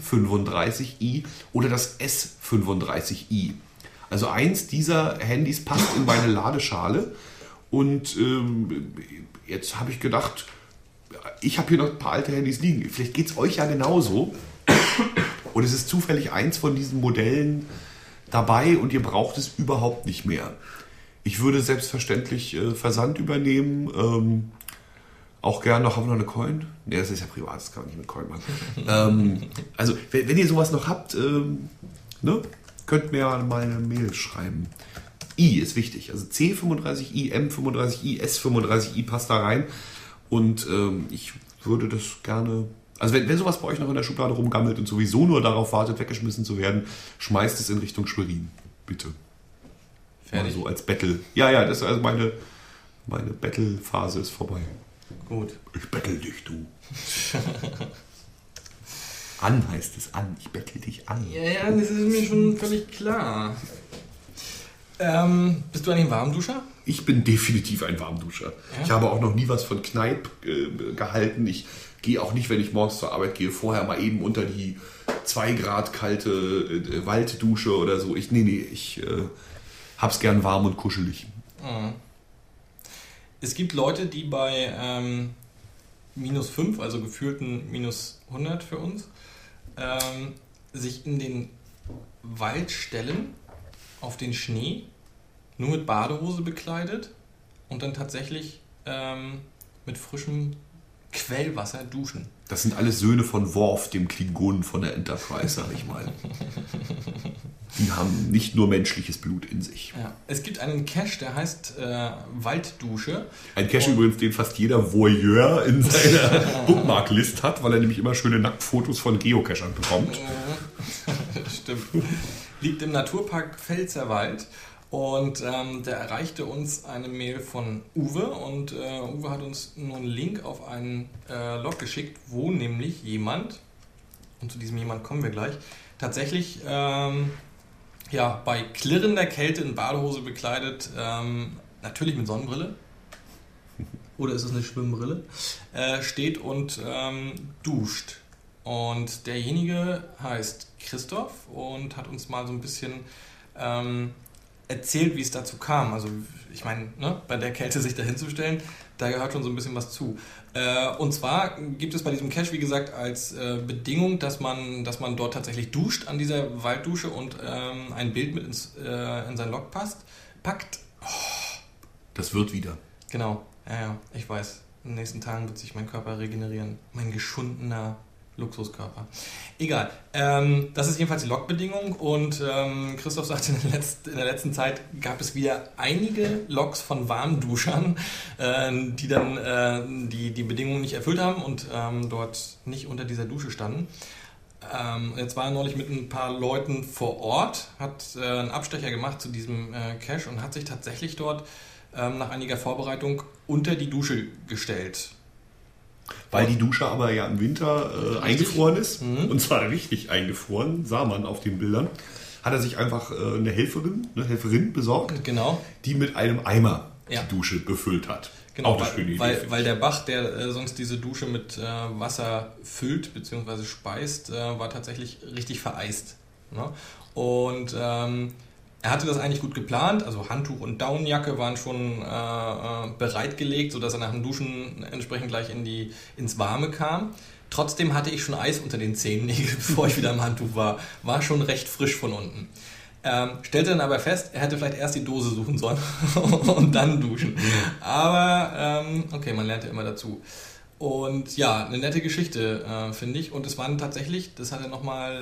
M35i oder das S35i. Also eins dieser Handys passt in meine Ladeschale und jetzt habe ich gedacht, ich habe hier noch ein paar alte Handys liegen. Vielleicht geht es euch ja genauso und es ist zufällig eins von diesen Modellen dabei und ihr braucht es überhaupt nicht mehr. Ich würde selbstverständlich Versand übernehmen. Auch gerne noch, haben wir noch eine Coin? Ne, das ist ja privat, das kann man nicht mit Coin machen. Also, wenn ihr sowas noch habt, könnt mir mal eine Mail schreiben. I ist wichtig. Also C35i, M35i, S35i passt da rein. Und ich würde das gerne... Also wenn sowas bei euch noch in der Schublade rumgammelt und sowieso nur darauf wartet, weggeschmissen zu werden, schmeißt es in Richtung Schwerin. Bitte. Fertig. So als Battle. Ja, das ist also meine Battle-Phase ist vorbei. Gut. Ich battle dich, du. An heißt es an. Ich battle dich an. Ja, das ist mir schon völlig klar. Bist du ein Warmduscher? Ich bin definitiv ein Warmduscher. Ja? Ich habe auch noch nie was von Kneipp gehalten. Ich gehe auch nicht, wenn ich morgens zur Arbeit gehe, vorher mal eben unter die 2 Grad kalte Walddusche oder so. Ich hab's gern warm und kuschelig. Es gibt Leute, die bei -5, also gefühlten -100 für uns, sich in den Wald stellen, auf den Schnee, nur mit Badehose bekleidet und dann tatsächlich mit frischem Quellwasser duschen. Das sind alles Söhne von Worf, dem Klingonen von der Enterprise, sag ich mal. Die haben nicht nur menschliches Blut in sich. Ja. Es gibt einen Cache, der heißt Walddusche. Ein Cache übrigens, den fast jeder Voyeur in seiner Bookmark-List hat, weil er nämlich immer schöne Nacktfotos von Geocachern bekommt. Stimmt. Liegt im Naturpark Pfälzerwald. Und der erreichte uns eine Mail von Uwe und Uwe hat uns nur einen Link auf einen Log geschickt, wo nämlich jemand, und zu diesem jemand kommen wir gleich, tatsächlich bei klirrender Kälte in Badehose bekleidet, natürlich mit Sonnenbrille, oder ist es eine Schwimmbrille, steht und duscht. Und derjenige heißt Christoph und hat uns mal so ein bisschen erzählt, wie es dazu kam. Also ich meine, bei der Kälte sich da hinzustellen, da gehört schon so ein bisschen was zu. Und zwar gibt es bei diesem Cache, wie gesagt, als Bedingung, dass man dort tatsächlich duscht an dieser Walddusche und ein Bild mit in sein Log packt. Oh. Das wird wieder. Genau, ja, ich weiß. In den nächsten Tagen wird sich mein Körper regenerieren. Mein geschundener Luxuskörper. Egal. Das ist jedenfalls die Logbedingung und Christoph sagte, in der letzten Zeit gab es wieder einige Logs von Warmduschern, die dann die Bedingungen nicht erfüllt haben und dort nicht unter dieser Dusche standen. Jetzt war er neulich mit ein paar Leuten vor Ort, hat einen Abstecher gemacht zu diesem Cache und hat sich tatsächlich dort nach einiger Vorbereitung unter die Dusche gestellt. Weil die Dusche aber ja im Winter eingefroren ist, und zwar richtig eingefroren, sah man auf den Bildern, hat er sich einfach eine Helferin besorgt, genau, die mit einem Eimer die Dusche befüllt hat. Genau, auch eine schöne Idee. Weil der Bach, der sonst diese Dusche mit Wasser füllt bzw. speist, war tatsächlich richtig vereist. Ne? Und er hatte das eigentlich gut geplant, also Handtuch und Daunenjacke waren schon bereitgelegt, sodass er nach dem Duschen entsprechend gleich ins Warme kam. Trotzdem hatte ich schon Eis unter den Zehennägeln, bevor ich wieder im Handtuch war. War schon recht frisch von unten. Stellte dann aber fest, er hätte vielleicht erst die Dose suchen sollen und dann duschen. Aber okay, man lernt ja immer dazu. Und ja, eine nette Geschichte, finde ich. Und es waren tatsächlich, das hat er nochmal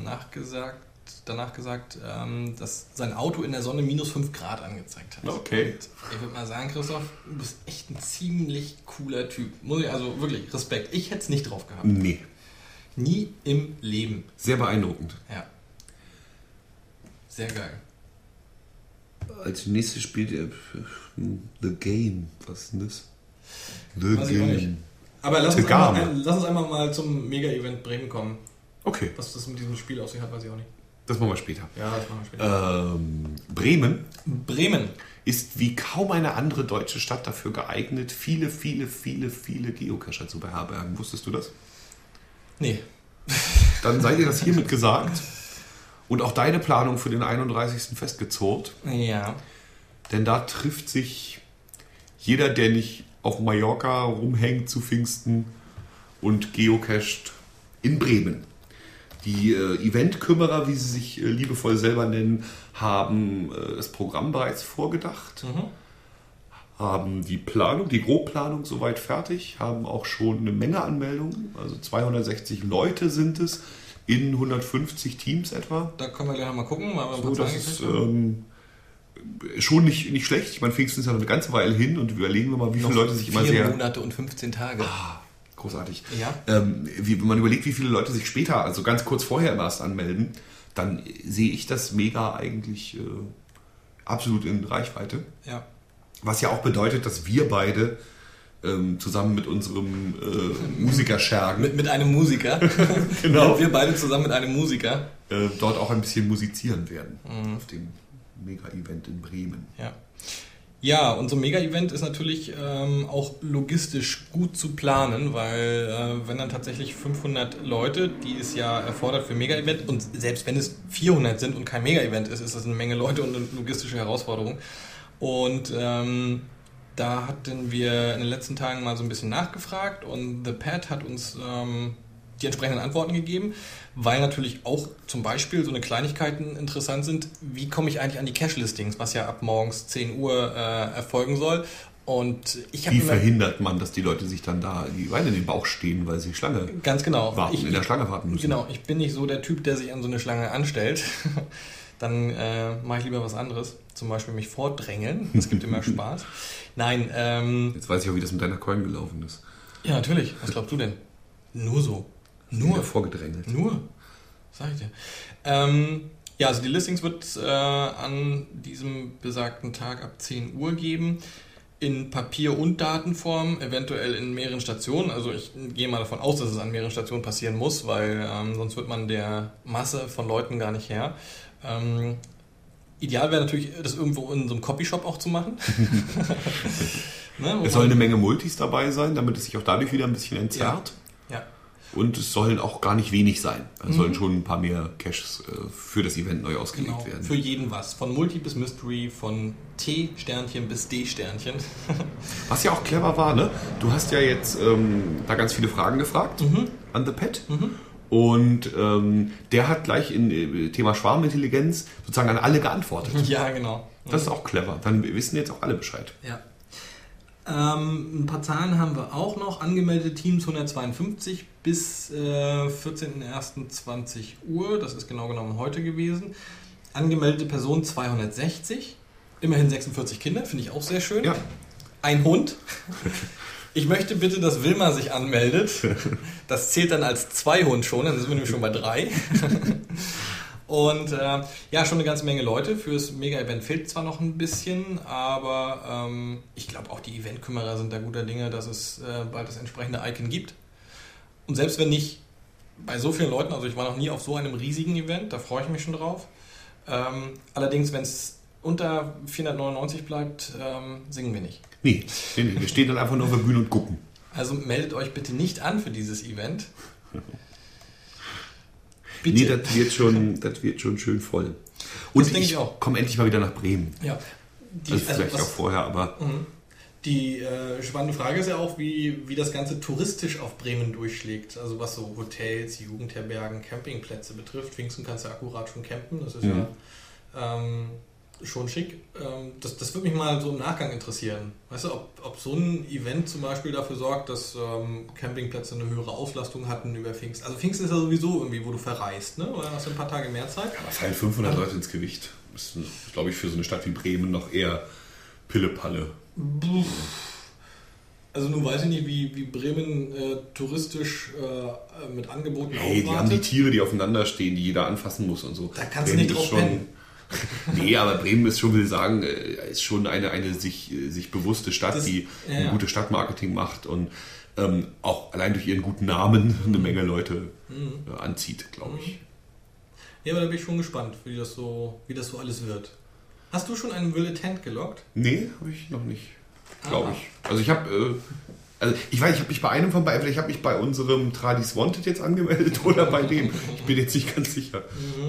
danach gesagt, dass sein Auto in der Sonne minus 5 Grad angezeigt hat. Okay. Und ich würde mal sagen, Christoph, du bist echt ein ziemlich cooler Typ. Muss ich, also wirklich, Respekt. Ich hätte es nicht drauf gehabt. Nee. Nie im Leben. Sehr beeindruckend. Ja. Sehr geil. Als nächstes spielt er The Game. Was ist denn das? Weiß ich auch nicht. Aber lass uns einmal mal zum Mega-Event Bremen kommen. Okay. Was das mit diesem Spiel auf sich hat, weiß ich auch nicht. Das machen wir später. Ja, das machen wir später. Bremen ist wie kaum eine andere deutsche Stadt dafür geeignet, viele Geocacher zu beherbergen. Wusstest du das? Nee. Dann sei dir das hiermit gesagt. Und auch deine Planung für den 31. festgezurrt. Ja. Denn da trifft sich jeder, der nicht auf Mallorca rumhängt zu Pfingsten und geocached in Bremen. Die Eventkümmerer, wie sie sich liebevoll selber nennen, haben das Programm bereits vorgedacht, haben die Grobplanung soweit fertig, haben auch schon eine Menge Anmeldungen, also 260 Leute sind es, in 150 Teams etwa. Da können wir gleich mal gucken, weil wir so, das ist schon nicht schlecht. Ich meine, Pfingsten ist ja noch eine ganze Weile hin und überlegen wir mal, wie viele Leute sich immer 4 Monate und 15 Tage. Großartig. Ja. Wenn man überlegt, wie viele Leute sich später, also ganz kurz vorher erst anmelden, dann sehe ich das mega eigentlich absolut in Reichweite. Ja. Was ja auch bedeutet, dass wir beide zusammen mit unserem Musikerschergen. Mit einem Musiker. Genau. Wir beide zusammen mit einem Musiker. Dort auch ein bisschen musizieren werden. Auf dem Mega-Event in Bremen. Ja. Ja, unser Mega-Event ist natürlich auch logistisch gut zu planen, weil wenn dann tatsächlich 500 Leute, die es ja erfordert für Mega-Event, und selbst wenn es 400 sind und kein Mega-Event ist, ist das eine Menge Leute und eine logistische Herausforderung. Und da hatten wir in den letzten Tagen mal so ein bisschen nachgefragt und The Pad hat uns die entsprechenden Antworten gegeben, weil natürlich auch zum Beispiel so eine Kleinigkeiten interessant sind. Wie komme ich eigentlich an die Cache-Listings, was ja ab morgens 10 Uhr erfolgen soll? Und Wie verhindert man, dass die Leute sich dann da die Beine in den Bauch stehen, weil sie Schlange ganz genau in der Schlange warten müssen? Genau, ich bin nicht so der Typ, der sich an so eine Schlange anstellt. Dann mache ich lieber was anderes. Zum Beispiel mich vordrängeln. Das gibt immer Spaß. Nein. Jetzt weiß ich auch, wie das mit deiner Coin gelaufen ist. Ja, natürlich. Was glaubst du denn? Nur so. Nur vorgedrängelt. Nur. Sag ich dir. Ja, also die Listings wird es an diesem besagten Tag ab 10 Uhr geben. In Papier- und Datenform, eventuell in mehreren Stationen. Also ich gehe mal davon aus, dass es an mehreren Stationen passieren muss, weil sonst wird man der Masse von Leuten gar nicht her. Ideal wäre natürlich, das irgendwo in so einem Copyshop auch zu machen. Ne, es soll eine Menge Multis dabei sein, damit es sich auch dadurch wieder ein bisschen entzerrt. Ja. Und es sollen auch gar nicht wenig sein. Es sollen schon ein paar mehr Caches für das Event neu ausgelegt werden. Für jeden was. Von Multi bis Mystery, von T-Sternchen bis D-Sternchen. Was ja auch clever war, ne? Du hast ja jetzt da ganz viele Fragen gefragt an The Pet. Und der hat gleich in Thema Schwarmintelligenz sozusagen an alle geantwortet. Ja, genau. Das ist auch clever. Dann wissen jetzt auch alle Bescheid. Ja. Ein paar Zahlen haben wir auch noch. Angemeldete Teams 152 bis 14.01.20 Uhr. Das ist genau genommen heute gewesen. Angemeldete Personen 260. Immerhin 46 Kinder. Finde ich auch sehr schön. Ja. Ein Hund. Ich möchte bitte, dass Wilma sich anmeldet. Das zählt dann als 2 Hund schon. Dann sind wir nämlich schon bei 3. Und ja, schon eine ganze Menge Leute. Fürs Mega-Event fehlt zwar noch ein bisschen, aber ich glaube auch die Eventkümmerer sind da guter Dinge, dass es bald das entsprechende Icon gibt. Und selbst wenn nicht bei so vielen Leuten, also ich war noch nie auf so einem riesigen Event, da freue ich mich schon drauf. Allerdings, wenn es unter 499 bleibt, singen wir nicht. Nee, wir stehen dann einfach nur auf der Bühne und gucken. Also meldet euch bitte nicht an für dieses Event. Bitte. Nee, das wird schon schön voll. Und ich komme endlich mal wieder nach Bremen. Ja. Vielleicht auch vorher, aber... Die spannende Frage ist ja auch, wie das Ganze touristisch auf Bremen durchschlägt. Also was so Hotels, Jugendherbergen, Campingplätze betrifft. Pfingsten kannst du ja akkurat schon campen, das ist ja schon schick. Das würde mich mal so im Nachgang interessieren. Weißt du, ob so ein Event zum Beispiel dafür sorgt, dass Campingplätze eine höhere Auslastung hatten über Pfingsten. Also Pfingsten ist ja sowieso irgendwie, wo du verreist, ne? Oder hast du ein paar Tage mehr Zeit? Aber fallen 500 Leute ins Gewicht. Das ist, glaube ich, für so eine Stadt wie Bremen noch eher Pille-Palle. Also nun weiß ich nicht, wie Bremen touristisch mit Angeboten aufwartet. Die haben die Tiere, die aufeinander stehen, die jeder anfassen muss und so. Da kannst du nicht drauf pennen. Nee, aber Bremen ist schon, will sagen, ist schon eine sich bewusste Stadt, die ein gutes Stadtmarketing macht und auch allein durch ihren guten Namen eine Menge Leute anzieht, glaube ich. Ja, aber da bin ich schon gespannt, wie das so alles wird. Hast du schon einen Will Attend geloggt? Nee, habe ich noch nicht, glaube ich. Also ich habe... ich weiß, ich habe mich bei einem von beiden, ich habe mich bei unserem Tradis Wanted jetzt angemeldet oder bei dem. Ich bin jetzt nicht ganz sicher.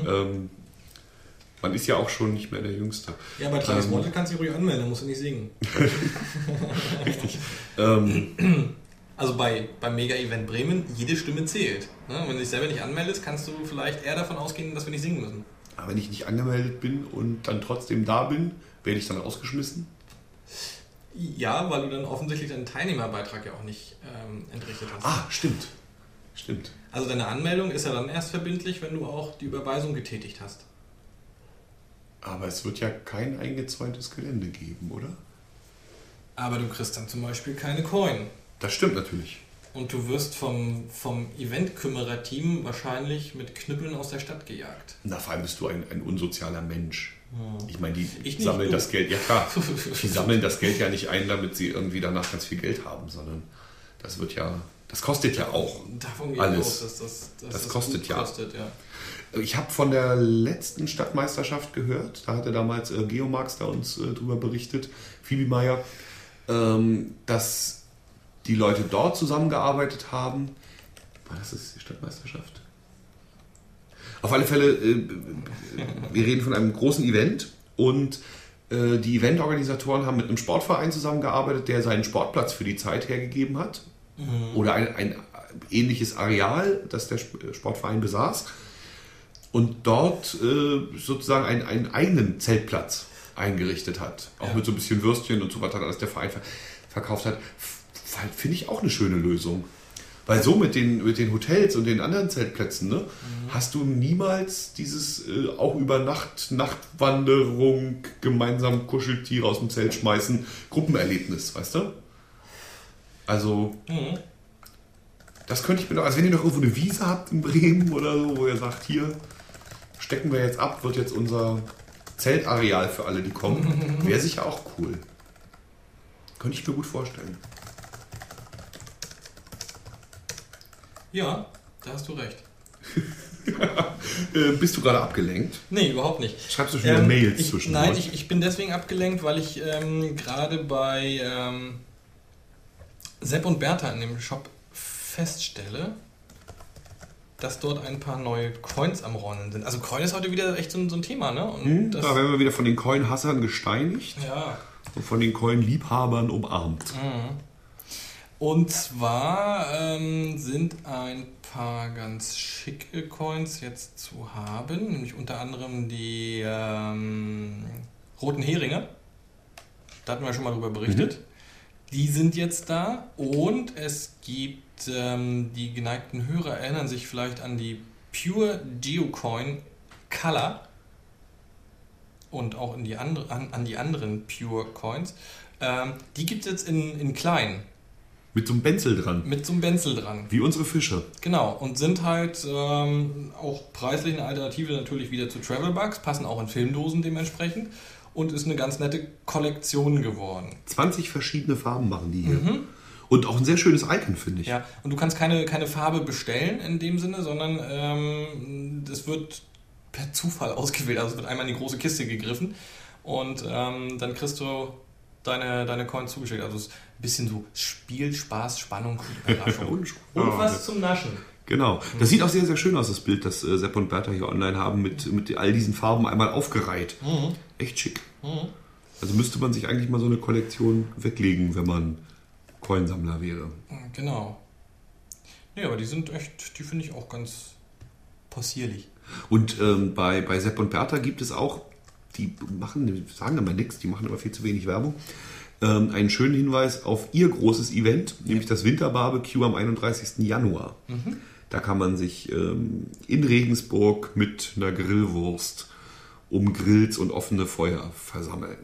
Man ist ja auch schon nicht mehr der Jüngste. Ja, bei Tradis Wanted kannst du dich ruhig anmelden, musst du nicht singen. Richtig. Also beim Mega-Event Bremen, jede Stimme zählt. Ne? Wenn du dich selber nicht anmeldest, kannst du vielleicht eher davon ausgehen, dass wir nicht singen müssen. Aber wenn ich nicht angemeldet bin und dann trotzdem da bin, werde ich dann rausgeschmissen? Ja, weil du dann offensichtlich deinen Teilnehmerbeitrag ja auch nicht entrichtet hast. Ah, stimmt. Also deine Anmeldung ist ja dann erst verbindlich, wenn du auch die Überweisung getätigt hast. Aber es wird ja kein eingezäuntes Gelände geben, oder? Aber du kriegst dann zum Beispiel keine Coin. Das stimmt natürlich. Und du wirst vom Eventkümmerer-Team wahrscheinlich mit Knüppeln aus der Stadt gejagt. Na, vor allem bist du ein unsozialer Mensch. Ja. Ich meine, die sammeln das Geld, ja klar, die sammeln das Geld ja nicht ein, damit sie irgendwie danach ganz viel Geld haben, sondern das kostet ja auch davon alles. Aus, das kostet ja. Ja. Ich habe von der letzten Stadtmeisterschaft gehört, da hatte damals Geomax da uns drüber berichtet, Phoebe Meyer, dass die Leute dort zusammengearbeitet haben. War das die Stadtmeisterschaft? Auf alle Fälle, wir reden von einem großen Event und die Eventorganisatoren haben mit einem Sportverein zusammengearbeitet, der seinen Sportplatz für die Zeit hergegeben hat. Oder ein ähnliches Areal, das der Sportverein besaß. Und dort sozusagen einen eigenen Zeltplatz eingerichtet hat. Auch mit so ein bisschen Würstchen und so weiter, alles der Verein verkauft hat. Finde ich auch eine schöne Lösung. Weil so mit den Hotels und den anderen Zeltplätzen, ne, hast du niemals dieses auch über Nachtwanderung, gemeinsam Kuscheltiere aus dem Zelt schmeißen, Gruppenerlebnis, weißt du? Also, das könnte ich mir noch, also wenn ihr noch irgendwo eine Wiese habt in Bremen oder so, wo ihr sagt, hier stecken wir jetzt ab, wird jetzt unser Zeltareal für alle, die kommen, wäre sicher auch cool. Könnte ich mir gut vorstellen. Ja, da hast du recht. Bist du gerade abgelenkt? Nee, überhaupt nicht. Schreibst du schon wieder Mails zwischen? Nein, ich bin deswegen abgelenkt, weil ich gerade bei Sepp und Bertha in dem Shop feststelle, dass dort ein paar neue Coins am Rollen sind. Also Coin ist heute wieder echt so ein Thema, ne? Und da werden wir wieder von den Coin-Hassern gesteinigt. Ja. Und von den Coin-Liebhabern umarmt. Und zwar sind ein paar ganz schicke Coins jetzt zu haben, nämlich unter anderem die roten Heringe. Da hatten wir schon mal drüber berichtet. Die sind jetzt da und es gibt, die geneigten Hörer erinnern sich vielleicht an die Pure Geocoin Color und auch an die anderen Pure Coins. Die gibt es jetzt in klein. Mit so einem Benzel dran. Mit so einem Benzel dran. Wie unsere Fische. Genau, und sind halt auch preislich eine Alternative natürlich wieder zu Travelbugs, passen auch in Filmdosen dementsprechend und ist eine ganz nette Kollektion geworden. 20 verschiedene Farben machen die hier. Und auch ein sehr schönes Icon, finde ich. Ja, und du kannst keine Farbe bestellen in dem Sinne, sondern das wird per Zufall ausgewählt. Also es wird einmal in die große Kiste gegriffen und dann kriegst du deine Coins zugeschickt. Also es ist ein bisschen so Spiel, Spaß, Spannung und Überraschung. und was zum Naschen. Genau. Das sieht auch sehr, sehr schön aus, das Bild, das Sepp und Bertha hier online haben, mit all diesen Farben einmal aufgereiht. Echt schick. Also müsste man sich eigentlich mal so eine Kollektion weglegen, wenn man Coinsammler wäre. Genau. Ja, aber die finde ich auch ganz possierlich. Und bei Sepp und Bertha gibt es auch, sagen immer nichts, die machen aber viel zu wenig Werbung, einen schönen Hinweis auf ihr großes Event, nämlich das Winterbarbecue am 31. Januar. Da kann man sich in Regensburg mit einer Grillwurst um Grills und offene Feuer versammeln.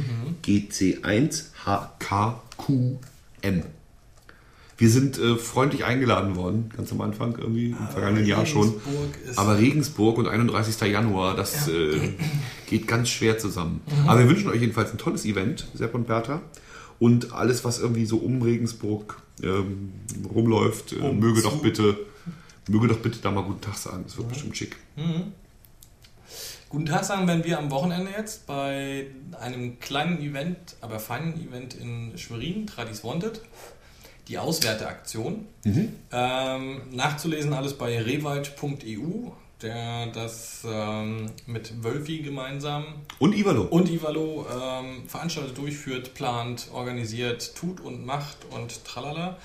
GC1HKQM. Wir sind freundlich eingeladen worden, ganz am Anfang irgendwie, im vergangenen Jahr schon. Aber Regensburg und 31. Januar, das geht ganz schwer zusammen. Aber wir wünschen euch jedenfalls ein tolles Event, Sepp und Bertha. Und alles, was irgendwie so um Regensburg rumläuft, möge doch bitte da mal guten Tag sagen. Das wird bestimmt schick. Guten Tag sagen werden wir am Wochenende jetzt bei einem kleinen Event, aber feinen Event in Schwerin, Tradis Wanted. Die Auswerteaktion. Nachzulesen alles bei rewald.eu, der das mit Wölfi gemeinsam und Ivalo veranstaltet, durchführt, plant, organisiert, tut und macht und tralala.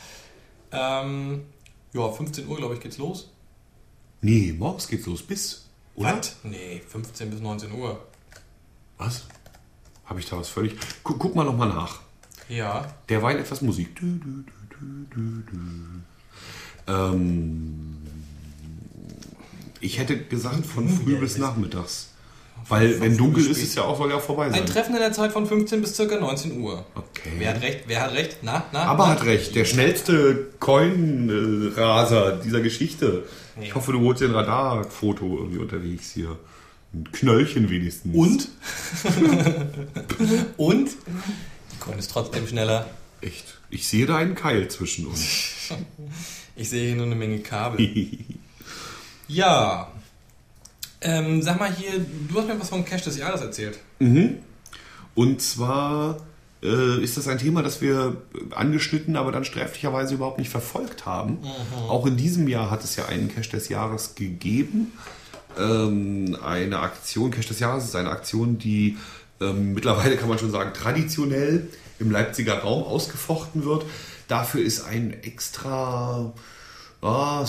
15 Uhr, glaube ich, geht's los. Nee, morgens geht's los oder? Was? Nee, 15 bis 19 Uhr. Was? Habe ich da was völlig... Guck mal nochmal nach. Ja. Derweil etwas Musik. Ich hätte gesagt von früh bis nachmittags. Weil wenn dunkel ist, soll ja auch vorbei sein. Ein Treffen in der Zeit von 15 bis ca. 19 Uhr. Okay. Wer hat recht? Aber hat recht. Der schnellste Coin-Raser dieser Geschichte. Ja. Ich hoffe, du holst dir ein Radarfoto irgendwie unterwegs hier. Ein Knöllchen wenigstens. Und? Und? Die Coin ist trotzdem schneller. Echt? Ich sehe da einen Keil zwischen uns. Ich sehe hier nur eine Menge Kabel. Ja. Sag mal hier, du hast mir was vom Cash des Jahres erzählt. Und zwar ist das ein Thema, das wir angeschnitten, aber dann sträflicherweise überhaupt nicht verfolgt haben. Auch in diesem Jahr hat es ja einen Cash des Jahres gegeben. Eine Aktion, Cash des Jahres ist eine Aktion, die mittlerweile, kann man schon sagen, traditionell im Leipziger Raum ausgefochten wird. Dafür ist ein extra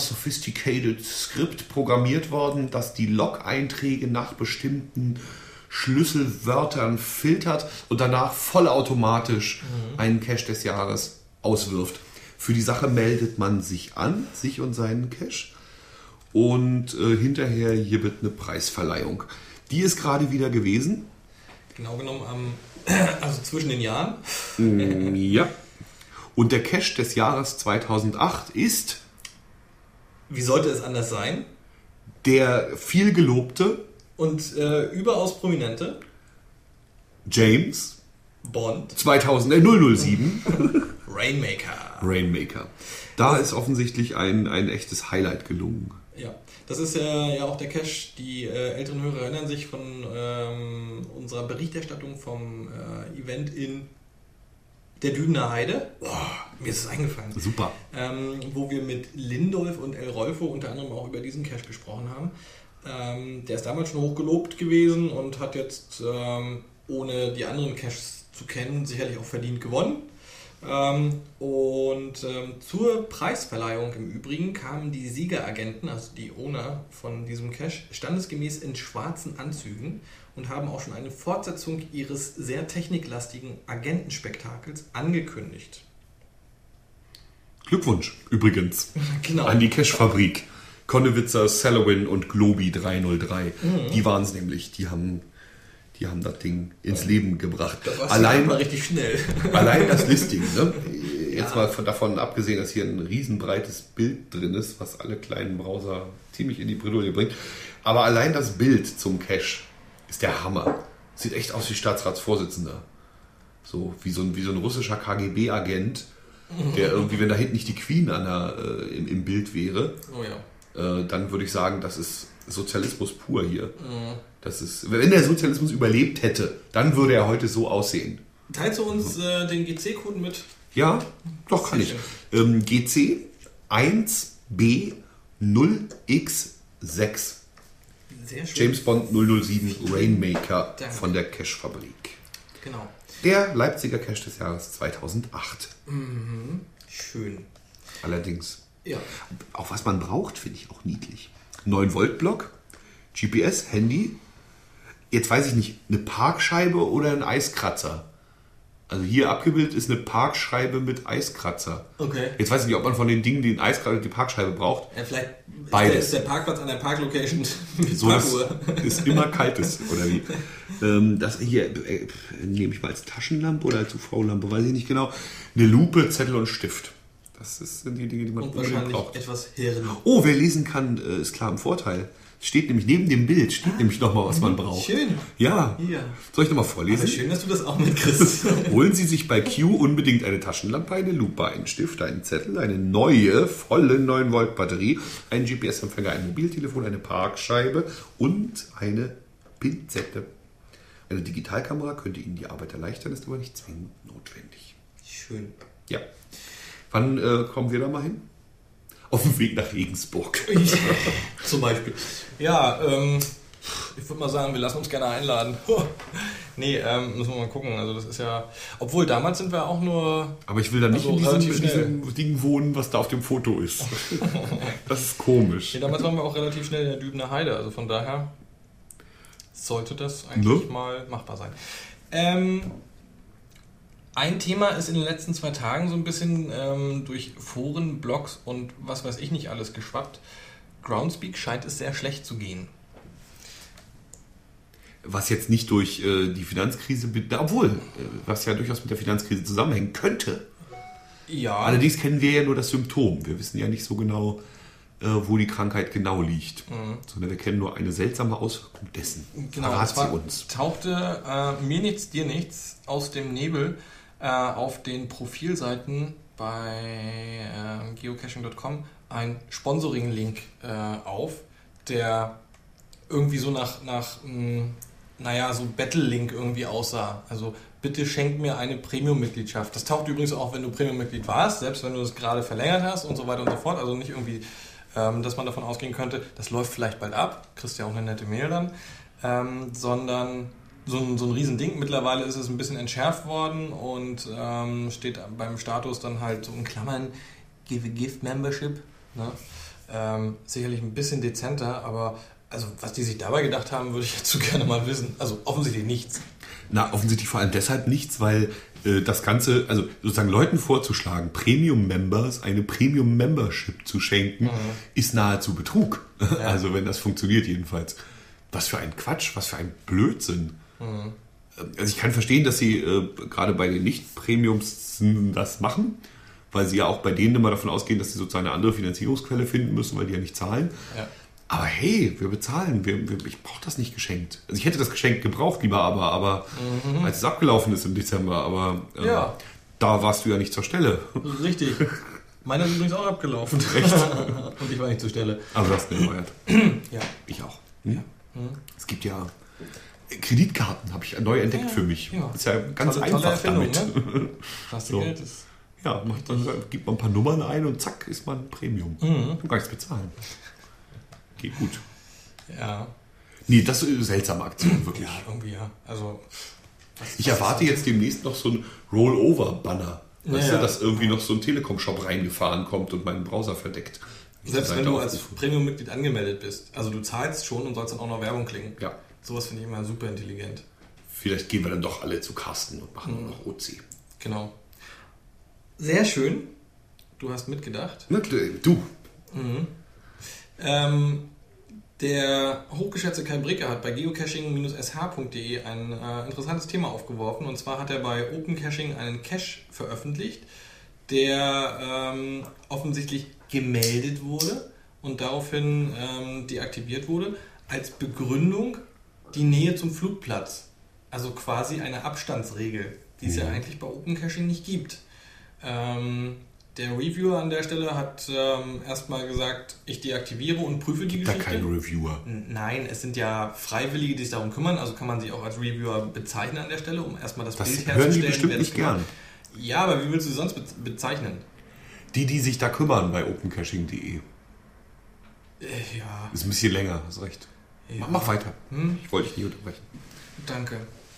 sophisticated Skript programmiert worden, das die Log-Einträge nach bestimmten Schlüsselwörtern filtert und danach vollautomatisch einen Cache des Jahres auswirft. Für die Sache meldet man sich an, sich und seinen Cache. Und hinterher hier wird eine Preisverleihung. Die ist gerade wieder gewesen. Genau genommen also zwischen den Jahren. Ja. Und der Cache des Jahres 2008 ist... Wie sollte es anders sein? Der viel gelobte und überaus prominente James Bond 007 Rainmaker. Da ist offensichtlich ein echtes Highlight gelungen. Ja, das ist ja auch der Cache. Die älteren Hörer erinnern sich von unserer Berichterstattung vom Event in der Dübener Heide. Boah, mir ist es eingefallen. Super. Wo wir mit Lindolf und El Rolfo unter anderem auch über diesen Cache gesprochen haben. Der ist damals schon hochgelobt gewesen und hat jetzt, ohne die anderen Caches zu kennen, sicherlich auch verdient gewonnen. Zur Preisverleihung im Übrigen kamen die Siegeragenten, also die Owner von diesem Cache, standesgemäß in schwarzen Anzügen und haben auch schon eine Fortsetzung ihres sehr techniklastigen Agentenspektakels angekündigt. Glückwunsch übrigens Genau. an die Cache-Fabrik. Konnewitzer, Salowin und Globi 303. Die waren es nämlich. Die haben das Ding ins Leben gebracht. Allein mal richtig schnell. Allein das Listing. Ne? Jetzt mal davon abgesehen, dass hier ein riesenbreites Bild drin ist, was alle kleinen Browser ziemlich in die Bredouille bringt. Aber allein das Bild zum Cache ist der Hammer. Sieht echt aus wie Staatsratsvorsitzender. So wie so ein russischer KGB-Agent, der irgendwie, wenn da hinten nicht die Queen im Bild wäre, dann würde ich sagen, das ist Sozialismus pur hier. Das ist, wenn der Sozialismus überlebt hätte, dann würde er heute so aussehen. Teilst du uns den GC-Code mit? Ja, doch, kann ich. GC 1B0X6. Sehr schön. James Bond 007 Rainmaker von der Cache-Fabrik. Genau. Der Leipziger Cache des Jahres 2008. Schön. Allerdings. Ja. Auch was man braucht, finde ich auch niedlich. 9-Volt-Block, GPS, Handy. Jetzt weiß ich nicht, eine Parkscheibe oder ein Eiskratzer. Also hier abgebildet ist eine Parkscheibe mit Eiskratzer. Okay. Jetzt weiß ich nicht, ob man von den Dingen, die einen Eiskratzer und die Parkscheibe braucht. Ja, vielleicht beides. Ist der Parkplatz an der Parklocation mit so Parkuhr. Ist immer kaltes, oder wie? Das hier nehme ich mal als Taschenlampe oder als UV-Lampe, weiß ich nicht genau. Eine Lupe, Zettel und Stift. Das sind die Dinge, die man wahrscheinlich braucht. Etwas Hirn. Oh, wer lesen kann, ist klar im Vorteil. Steht nämlich neben dem Bild, steht nochmal, was man braucht. Schön. Ja. Hier. Soll ich nochmal vorlesen? Aber schön, dass du das auch mitkriegst. Holen Sie sich bei Q unbedingt eine Taschenlampe, eine Lupe, einen Stift, einen Zettel, eine neue, volle 9-Volt-Batterie, einen GPS-Empfänger, ein Mobiltelefon, eine Parkscheibe und eine Pinzette. Eine Digitalkamera könnte Ihnen die Arbeit erleichtern, ist aber nicht zwingend notwendig. Schön. Ja. Wann kommen wir da mal hin? Auf dem Weg nach Regensburg. Zum Beispiel. Ja, ich würde mal sagen, wir lassen uns gerne einladen. Nee, müssen wir mal gucken. Also das ist ja... Obwohl, damals sind wir auch nur... Aber ich will da nicht in diesem Ding wohnen, was da auf dem Foto ist. Das ist komisch. Nee, damals waren wir auch relativ schnell in der Dübener Heide. Also von daher sollte das eigentlich mal machbar sein. Ein Thema ist in den letzten 2 Tagen so ein bisschen durch Foren, Blogs und was weiß ich nicht alles geschwappt. Groundspeak scheint es sehr schlecht zu gehen. Was jetzt nicht durch die Finanzkrise, obwohl, was ja durchaus mit der Finanzkrise zusammenhängen könnte. Ja. Allerdings kennen wir ja nur das Symptom. Wir wissen ja nicht so genau, wo die Krankheit genau liegt. Sondern wir kennen nur eine seltsame Auswirkung dessen. Genau, Verrat sie uns. Tauchte mir nichts, dir nichts aus dem Nebel auf den Profilseiten bei geocaching.com ein Sponsoring-Link auf, der irgendwie so nach so Battle-Link irgendwie aussah. Also bitte schenk mir eine Premium-Mitgliedschaft. Das taucht übrigens auch, wenn du Premium-Mitglied warst, selbst wenn du das gerade verlängert hast und so weiter und so fort. Also nicht irgendwie, dass man davon ausgehen könnte, das läuft vielleicht bald ab, kriegst ja auch eine nette Mail dann, sondern so ein Riesending. Mittlerweile ist es ein bisschen entschärft worden und steht beim Status dann halt so in Klammern Give a Gift Membership. Ne? Sicherlich ein bisschen dezenter, aber Also, was die sich dabei gedacht haben, würde ich jetzt so gerne mal wissen. Also, offensichtlich nichts. Na, offensichtlich vor allem deshalb nichts, weil das Ganze, also sozusagen Leuten vorzuschlagen, Premium-Members eine Premium-Membership zu schenken, ist nahezu Betrug. Ja. Also, wenn das funktioniert jedenfalls. Was für ein Quatsch, was für ein Blödsinn. Also, ich kann verstehen, dass sie gerade bei den Nicht-Premiums das machen, weil sie ja auch bei denen immer davon ausgehen, dass sie sozusagen eine andere Finanzierungsquelle finden müssen, weil die ja nicht zahlen. Ja. Aber hey, wir bezahlen, ich brauche das nicht geschenkt. Also ich hätte das Geschenk gebraucht lieber, aber als es abgelaufen ist im Dezember, aber da warst du ja nicht zur Stelle. Richtig. Meiner ist übrigens auch abgelaufen. Echt? Und ich war nicht zur Stelle. Aber du hast den erneuert. Ja. Ich auch. Ja. Es gibt ja Kreditkarten, habe ich neu entdeckt für mich. Ja. Ist ja ganz einfach damit. Ne? So. Geld ist. Ja, gibt man ein paar Nummern ein und zack, ist man Premium. Und gar nichts bezahlen. Geht gut. Ja. Nee, das ist eine seltsame Aktion, wirklich. Ja, irgendwie ja. Also, ich erwarte jetzt demnächst noch so ein Rollover-Banner. Weißt du, dass irgendwie noch so ein Telekom-Shop reingefahren kommt und meinen Browser verdeckt. Selbst wenn du als Premium-Mitglied angemeldet bist. Also du zahlst schon und sollst dann auch noch Werbung klicken. Ja. Sowas finde ich immer super intelligent. Vielleicht gehen wir dann doch alle zu Carsten und machen nur noch OC. Genau. Sehr schön. Du hast mitgedacht. Na, du. Der hochgeschätzte Kai Bricke hat bei geocaching-sh.de ein interessantes Thema aufgeworfen. Und zwar hat er bei Open Caching einen Cache veröffentlicht, der offensichtlich gemeldet wurde und daraufhin deaktiviert wurde, als Begründung die Nähe zum Flugplatz. Also quasi eine Abstandsregel, die es ja eigentlich bei Open Caching nicht gibt. Der Reviewer an der Stelle hat erstmal gesagt, ich deaktiviere und prüfe die Geschichte. Da kein Reviewer. Nein, es sind ja Freiwillige, die sich darum kümmern, also kann man sie auch als Reviewer bezeichnen an der Stelle, um erstmal das Bild herzustellen. Das hören die bestimmt nicht gern. Ja, aber wie willst du sie sonst bezeichnen? Die sich da kümmern bei opencaching.de. Ja. Ist ein bisschen länger, hast recht. Ja. Mach weiter. Ich wollte dich nie unterbrechen. Danke.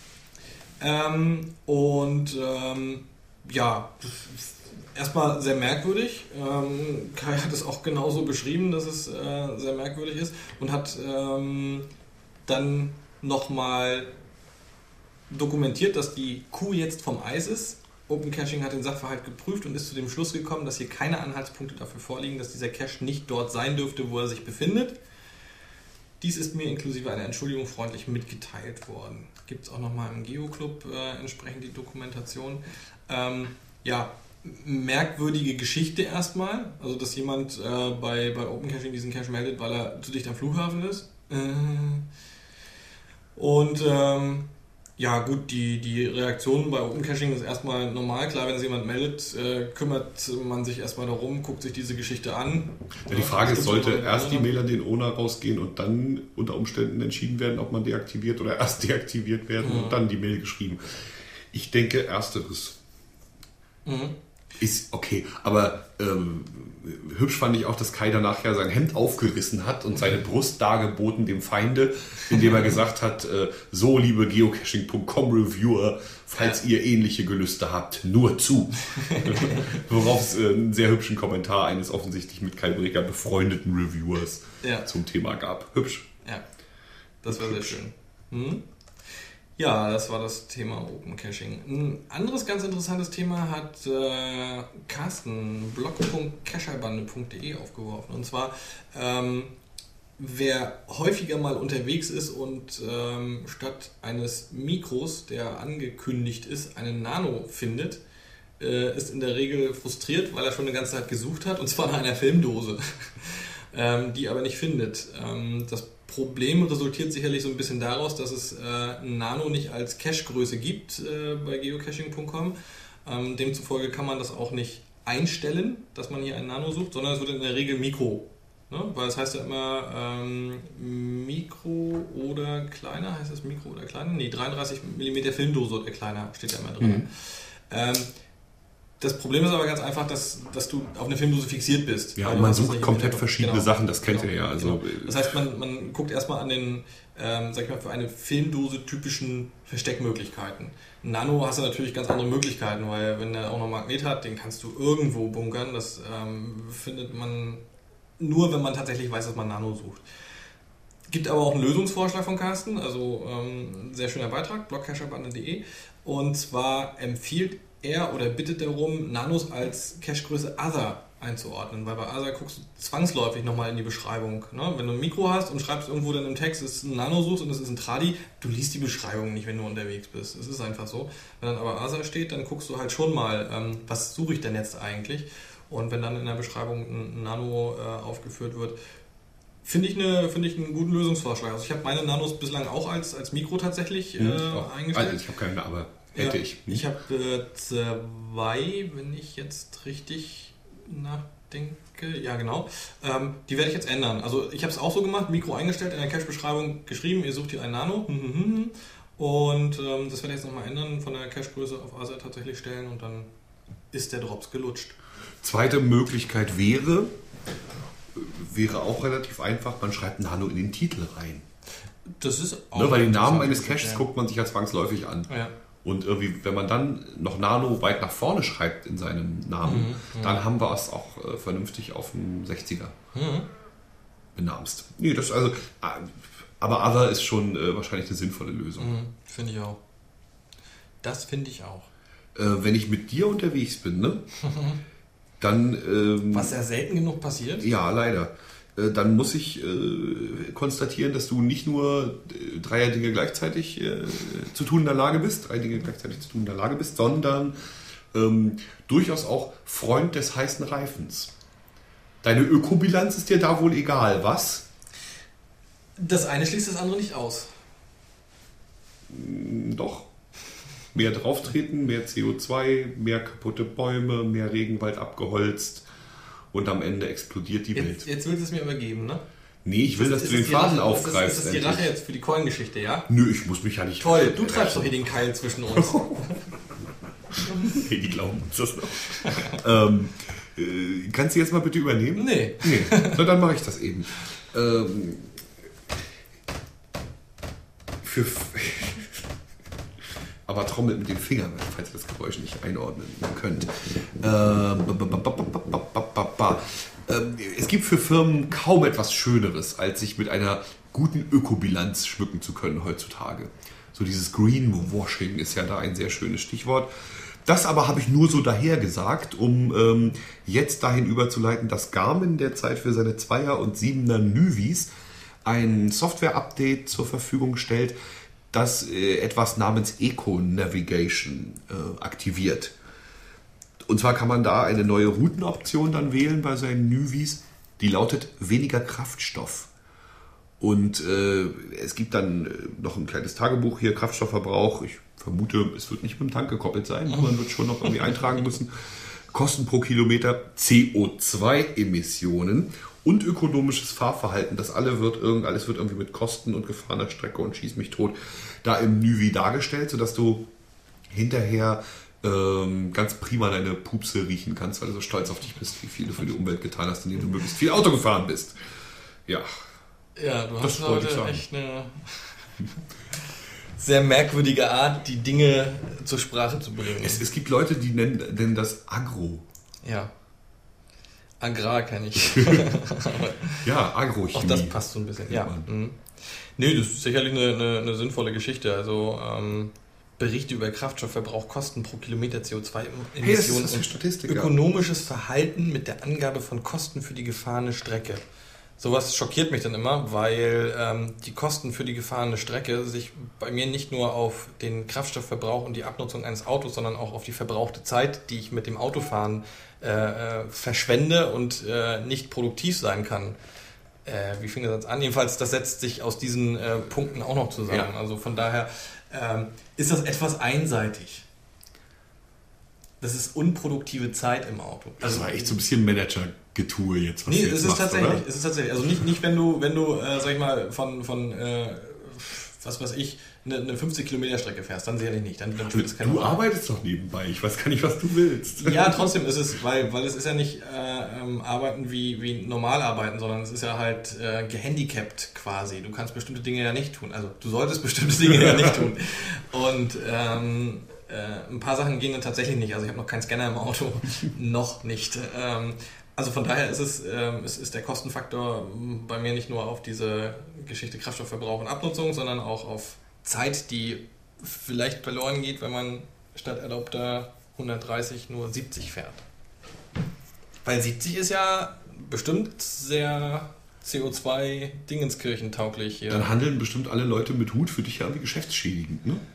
Ja, erstmal sehr merkwürdig. Kai hat es auch genauso beschrieben, dass es sehr merkwürdig ist und hat dann nochmal dokumentiert, dass die Kuh jetzt vom Eis ist. Open Caching hat den Sachverhalt geprüft und ist zu dem Schluss gekommen, dass hier keine Anhaltspunkte dafür vorliegen, dass dieser Cache nicht dort sein dürfte, wo er sich befindet. Dies ist mir inklusive einer Entschuldigung freundlich mitgeteilt worden. Gibt es auch nochmal im Geoclub entsprechend die Dokumentation. Ja, merkwürdige Geschichte erstmal. Also, dass jemand bei Open Caching diesen Cache meldet, weil er zu dicht am Flughafen ist. Ja gut, die Reaktion bei Open Caching ist erstmal normal. Klar, wenn es jemand meldet, kümmert man sich erstmal darum, guckt sich diese Geschichte an. Ja, die Frage ist, sollte erst die Mail an den Owner rausgehen und dann unter Umständen entschieden werden, ob man deaktiviert oder erst deaktiviert werden und dann die Mail geschrieben. Ich denke, ersteres. Ist okay, aber hübsch fand ich auch, dass Kai danach ja sein Hemd aufgerissen hat und seine Brust dargeboten dem Feinde, indem er gesagt hat, so liebe geocaching.com Reviewer, falls ihr ähnliche Gelüste habt, nur zu. Worauf es einen sehr hübschen Kommentar eines offensichtlich mit Kai Bricke befreundeten Reviewers zum Thema gab. Hübsch. Ja, das war sehr schön. Ja, das war das Thema Open Caching. Ein anderes ganz interessantes Thema hat Carsten, blog.cacherbande.de aufgeworfen. Und zwar, wer häufiger mal unterwegs ist und statt eines Mikros, der angekündigt ist, einen Nano findet, ist in der Regel frustriert, weil er schon eine ganze Zeit gesucht hat, und zwar nach einer Filmdose, die aber nicht findet. Das Problem resultiert sicherlich so ein bisschen daraus, dass es Nano nicht als Cache-Größe gibt bei geocaching.com. Demzufolge kann man das auch nicht einstellen, dass man hier ein Nano sucht, sondern es wird in der Regel Mikro. Ne? Weil es heißt ja immer Mikro oder kleiner, heißt das Mikro oder kleiner? Nee, 33 mm Filmdose oder kleiner steht da immer drin. Das Problem ist aber ganz einfach, dass du auf eine Filmdose fixiert bist. Ja, und man sucht komplett verschiedene Sachen, das kennt ihr ja. Also das heißt, man guckt erstmal an den, sag ich mal, für eine Filmdose typischen Versteckmöglichkeiten. Ein Nano hast du natürlich ganz andere Möglichkeiten, weil wenn der auch noch einen Magnet hat, den kannst du irgendwo bunkern. Das findet man nur, wenn man tatsächlich weiß, dass man Nano sucht. Gibt aber auch einen Lösungsvorschlag von Carsten, also ein sehr schöner Beitrag, blogcacherbande.de. Und zwar empfiehlt er oder bittet darum, Nanos als Cachegröße Other einzuordnen, weil bei Other guckst du zwangsläufig nochmal in die Beschreibung. Ne? Wenn du ein Mikro hast und schreibst irgendwo dann im Text, es ist ein Nano suchst und es ist ein Tradi, du liest die Beschreibung nicht, wenn du unterwegs bist. Es ist einfach so. Wenn dann aber Other steht, dann guckst du halt schon mal, was suche ich denn jetzt eigentlich? Und wenn dann in der Beschreibung ein Nano aufgeführt wird, finde ich einen guten Lösungsvorschlag. Also ich habe meine Nanos bislang auch als Mikro tatsächlich eingestellt. Also ich habe keine, aber hätte ich. Ich habe 2, wenn ich jetzt richtig nachdenke. Ja, genau. Die werde ich jetzt ändern. Also ich habe es auch so gemacht, Mikro eingestellt, in der Cache-Beschreibung geschrieben, ihr sucht hier ein Nano. Und das werde ich jetzt nochmal ändern, von der Cache-Größe auf ASA tatsächlich stellen und dann ist der Drops gelutscht. Zweite Möglichkeit wäre auch relativ einfach, man schreibt Nano in den Titel rein. Das ist auch... Ne, weil den Namen eines Caches guckt man sich ja zwangsläufig an. Ja. Und irgendwie, wenn man dann noch Nano weit nach vorne schreibt in seinem Namen, dann haben wir es auch vernünftig auf dem 60er benamst. Nee, das also, aber Other ist schon wahrscheinlich eine sinnvolle Lösung. Finde ich auch. Das finde ich auch. Wenn ich mit dir unterwegs bin, ne? Dann... was ja selten genug passiert. Ja, leider. Dann muss ich konstatieren, dass du nicht nur drei Dinge gleichzeitig zu tun in der Lage bist, sondern durchaus auch Freund des heißen Reifens. Deine Ökobilanz ist dir da wohl egal, was? Das eine schließt das andere nicht aus. Doch. Mehr drauftreten, mehr CO2, mehr kaputte Bäume, mehr Regenwald abgeholzt. Und am Ende explodiert die Welt. Jetzt willst du es mir übergeben, ne? Nee, ich will, dass du den Faden aufgreifst. Ist das die Rache jetzt für die Coin-Geschichte, ja? Nö, ich muss mich ja nicht... Toll, du treibst doch hier den Keil zwischen uns. Hey, die glauben uns das noch. Kannst du jetzt mal bitte übernehmen? Nee. Na, dann mache ich das eben. Aber trommelt mit den Fingern, falls ihr das Geräusch nicht einordnen könnt. Es gibt für Firmen kaum etwas Schöneres, als sich mit einer guten Ökobilanz schmücken zu können heutzutage. So dieses Greenwashing ist ja da ein sehr schönes Stichwort. Das aber habe ich nur so daher gesagt, um jetzt dahin überzuleiten, dass Garmin derzeit für seine 2er und 7er Nuvis ein Software-Update zur Verfügung stellt, das etwas namens Eco-Navigation aktiviert. Und zwar kann man da eine neue Routenoption dann wählen bei seinen Nuvis, die lautet weniger Kraftstoff. Und es gibt dann noch ein kleines Tagebuch hier, Kraftstoffverbrauch. Ich vermute, es wird nicht mit dem Tank gekoppelt sein, aber man wird schon noch irgendwie eintragen müssen. Kosten pro Kilometer, CO2-Emissionen und ökonomisches Fahrverhalten. Das alles wird irgendwie mit Kosten und gefahrener Strecke und schieß mich tot da im Nuvi dargestellt, sodass du hinterher ganz prima deine Pupse riechen kannst, weil du so stolz auf dich bist, wie viel du für die Umwelt getan hast, indem du möglichst viel Auto gefahren bist. Ja. Ja, du hast heute echt eine sehr merkwürdige Art, die Dinge zur Sprache zu bringen. Es gibt Leute, die nennen das Agro. Ja. Agrar kenne ich. Ja, Agrochemie. Auch das passt so ein bisschen. Ja. Nee, das ist sicherlich eine sinnvolle Geschichte. Also Berichte über Kraftstoffverbrauch, Kosten pro Kilometer, CO2-Emissionen und Statistik, ökonomisches Verhalten mit der Angabe von Kosten für die gefahrene Strecke. Sowas schockiert mich dann immer, weil die Kosten für die gefahrene Strecke sich bei mir nicht nur auf den Kraftstoffverbrauch und die Abnutzung eines Autos, sondern auch auf die verbrauchte Zeit, die ich mit dem Autofahren verschwende und nicht produktiv sein kann. Wie fing das an? Jedenfalls, das setzt sich aus diesen Punkten auch noch zusammen. Ja. Also von daher ist das etwas einseitig. Das ist unproduktive Zeit im Auto. Das war echt so ein bisschen Manager-Getue jetzt. Nee, es ist tatsächlich. Also nicht wenn du sag ich mal, von was weiß ich, eine 50 Kilometer Strecke fährst, dann sicherlich nicht. Dann spielt es keine Rolle. Du arbeitest doch nebenbei, ich weiß gar nicht, was du willst. Ja, trotzdem ist es, weil es ist ja nicht Arbeiten wie normal arbeiten, sondern es ist ja halt gehandicapt quasi. Du kannst bestimmte Dinge ja nicht tun. Also du solltest bestimmte Dinge ja nicht tun. Und ein paar Sachen gehen dann tatsächlich nicht. Also ich habe noch keinen Scanner im Auto, noch nicht. Also von daher ist der Kostenfaktor bei mir nicht nur auf diese Geschichte Kraftstoffverbrauch und Abnutzung, sondern auch auf Zeit, die vielleicht verloren geht, wenn man statt erlaubter 130 nur 70 fährt. Weil 70 ist ja bestimmt sehr CO2-Dingenskirchen-tauglich hier. Dann handeln bestimmt alle Leute mit Hut für dich ja irgendwie geschäftsschädigend, ne?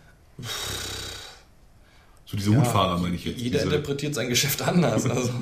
So diese Hutfahrer meine ich jetzt. Jeder interpretiert sein Geschäft anders. Also.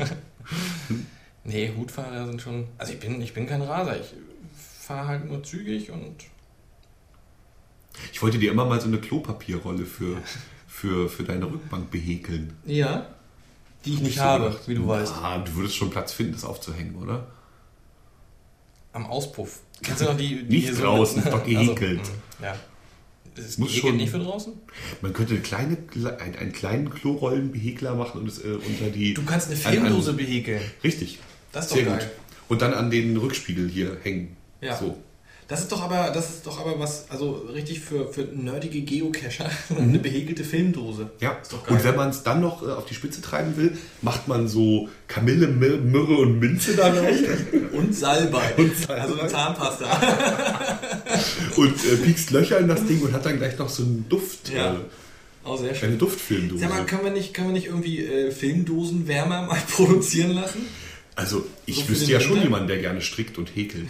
Nee, Hutfahrer sind schon... Also ich bin kein Raser. Ich fahre halt nur zügig und... Ich wollte dir immer mal so eine Klopapierrolle für deine Rückbank behäkeln. Ja, die ich nicht habe, wie du weißt. Du würdest schon Platz finden, das aufzuhängen, oder? Am Auspuff. Kennst du noch die nicht so draußen, doch gehäkelt. Also, ja. Ist muss schon nicht für draußen? Man könnte einen kleinen Klorollenbehäkler machen und es unter die... Du kannst eine Filmdose behäkeln. Richtig. Das ist doch geil. Gut. Und dann an den Rückspiegel hier hängen. Ja. So. Das ist doch aber was, also richtig für nerdige Geocacher, eine behäkelte Filmdose. Ja, ist doch geil. Und wenn man es dann noch auf die Spitze treiben will, macht man so Kamille, Myrrhe und Minze da drauf. Und Salbei. Also eine Zahnpasta. Und piekst Löcher in das Ding und hat dann gleich noch so einen Duft. Ja. Auch sehr schön. Eine Duftfilmdose. Sag mal, können wir nicht irgendwie Filmdosenwärmer mal produzieren lassen? Also ich So wüsste ja schon jemanden, der gerne strickt und häkelt.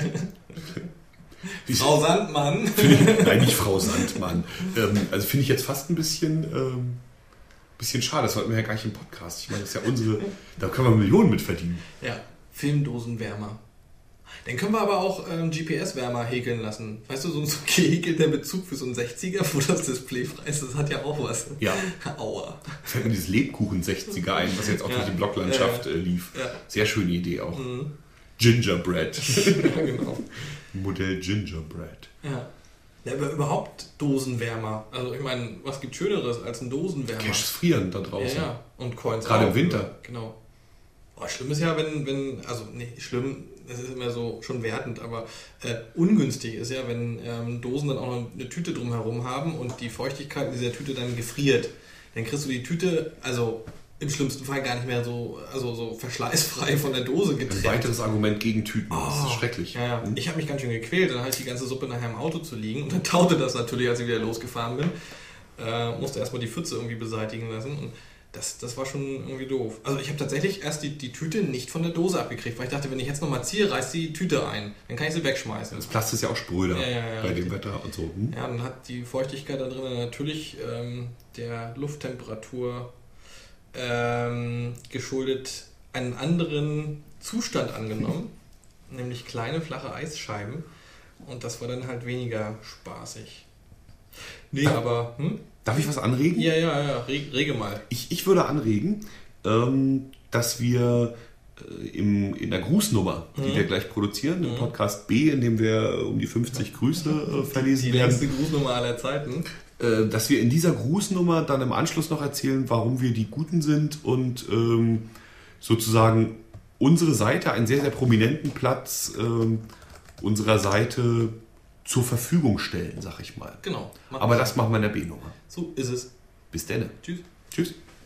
Frau Sandmann. Nein, nicht Frau Sandmann. Also finde ich jetzt fast ein bisschen schade. Das sollten wir ja gar nicht im Podcast. Ich meine, das ist ja da können wir Millionen mit verdienen. Ja, Filmdosenwärmer. Dann können wir aber auch GPS-Wärmer häkeln lassen. Weißt du, so ein gehäkelter Bezug für so einen 60er, wo das Display frei ist, das hat ja auch was. Ja. Aua. Fällt mir dieses Lebkuchen-60er ein, was jetzt auch durch die Blocklandschaft lief. Ja. Sehr schöne Idee auch. Mhm. Gingerbread. Ja, genau. Modell Gingerbread. Ja. Ja, aber überhaupt Dosenwärmer. Also ich meine, was gibt Schöneres als ein Dosenwärmer? Cash frieren da draußen. Ja. Und Coins gerade auch, im Winter. Genau. Schlimm ist ja, schlimm, das ist immer so schon wertend, aber ungünstig ist ja, wenn Dosen dann auch noch eine Tüte drumherum haben und die Feuchtigkeit in dieser Tüte dann gefriert. Dann kriegst du die Tüte, also im schlimmsten Fall gar nicht mehr so verschleißfrei von der Dose getrennt. Ein weiteres Argument gegen Tüten. Das ist schrecklich. Ja. Ich habe mich ganz schön gequält. Dann hatte ich die ganze Suppe nachher im Auto zu liegen und dann taute das natürlich, als ich wieder losgefahren bin. Musste erstmal die Pfütze irgendwie beseitigen lassen und das war schon irgendwie doof. Also ich habe tatsächlich erst die Tüte nicht von der Dose abgekriegt, weil ich dachte, wenn ich jetzt nochmal ziehe, reißt die Tüte ein. Dann kann ich sie wegschmeißen. Das Plast ist ja auch spröder bei richtig. dem Wetter und so. Ja, dann hat die Feuchtigkeit da drin natürlich der Lufttemperatur geschuldet einen anderen Zustand angenommen, nämlich kleine, flache Eisscheiben. Und das war dann halt weniger spaßig. Nee, aber... Darf ich was anregen? Ja, rege mal. Ich würde anregen, dass wir in der Grußnummer, die wir gleich produzieren, im Podcast B, in dem wir um die 50 Grüße verlesen die werden. längste Grußnummer aller Zeiten. Dass wir in dieser Grußnummer dann im Anschluss noch erzählen, warum wir die Guten sind und sozusagen unsere Seite, einen sehr, sehr prominenten Platz unserer Seite zur Verfügung stellen, sag ich mal. Genau. Aber das machen wir in der B-Nummer. So ist es. Bis dann. Tschüss. Tschüss.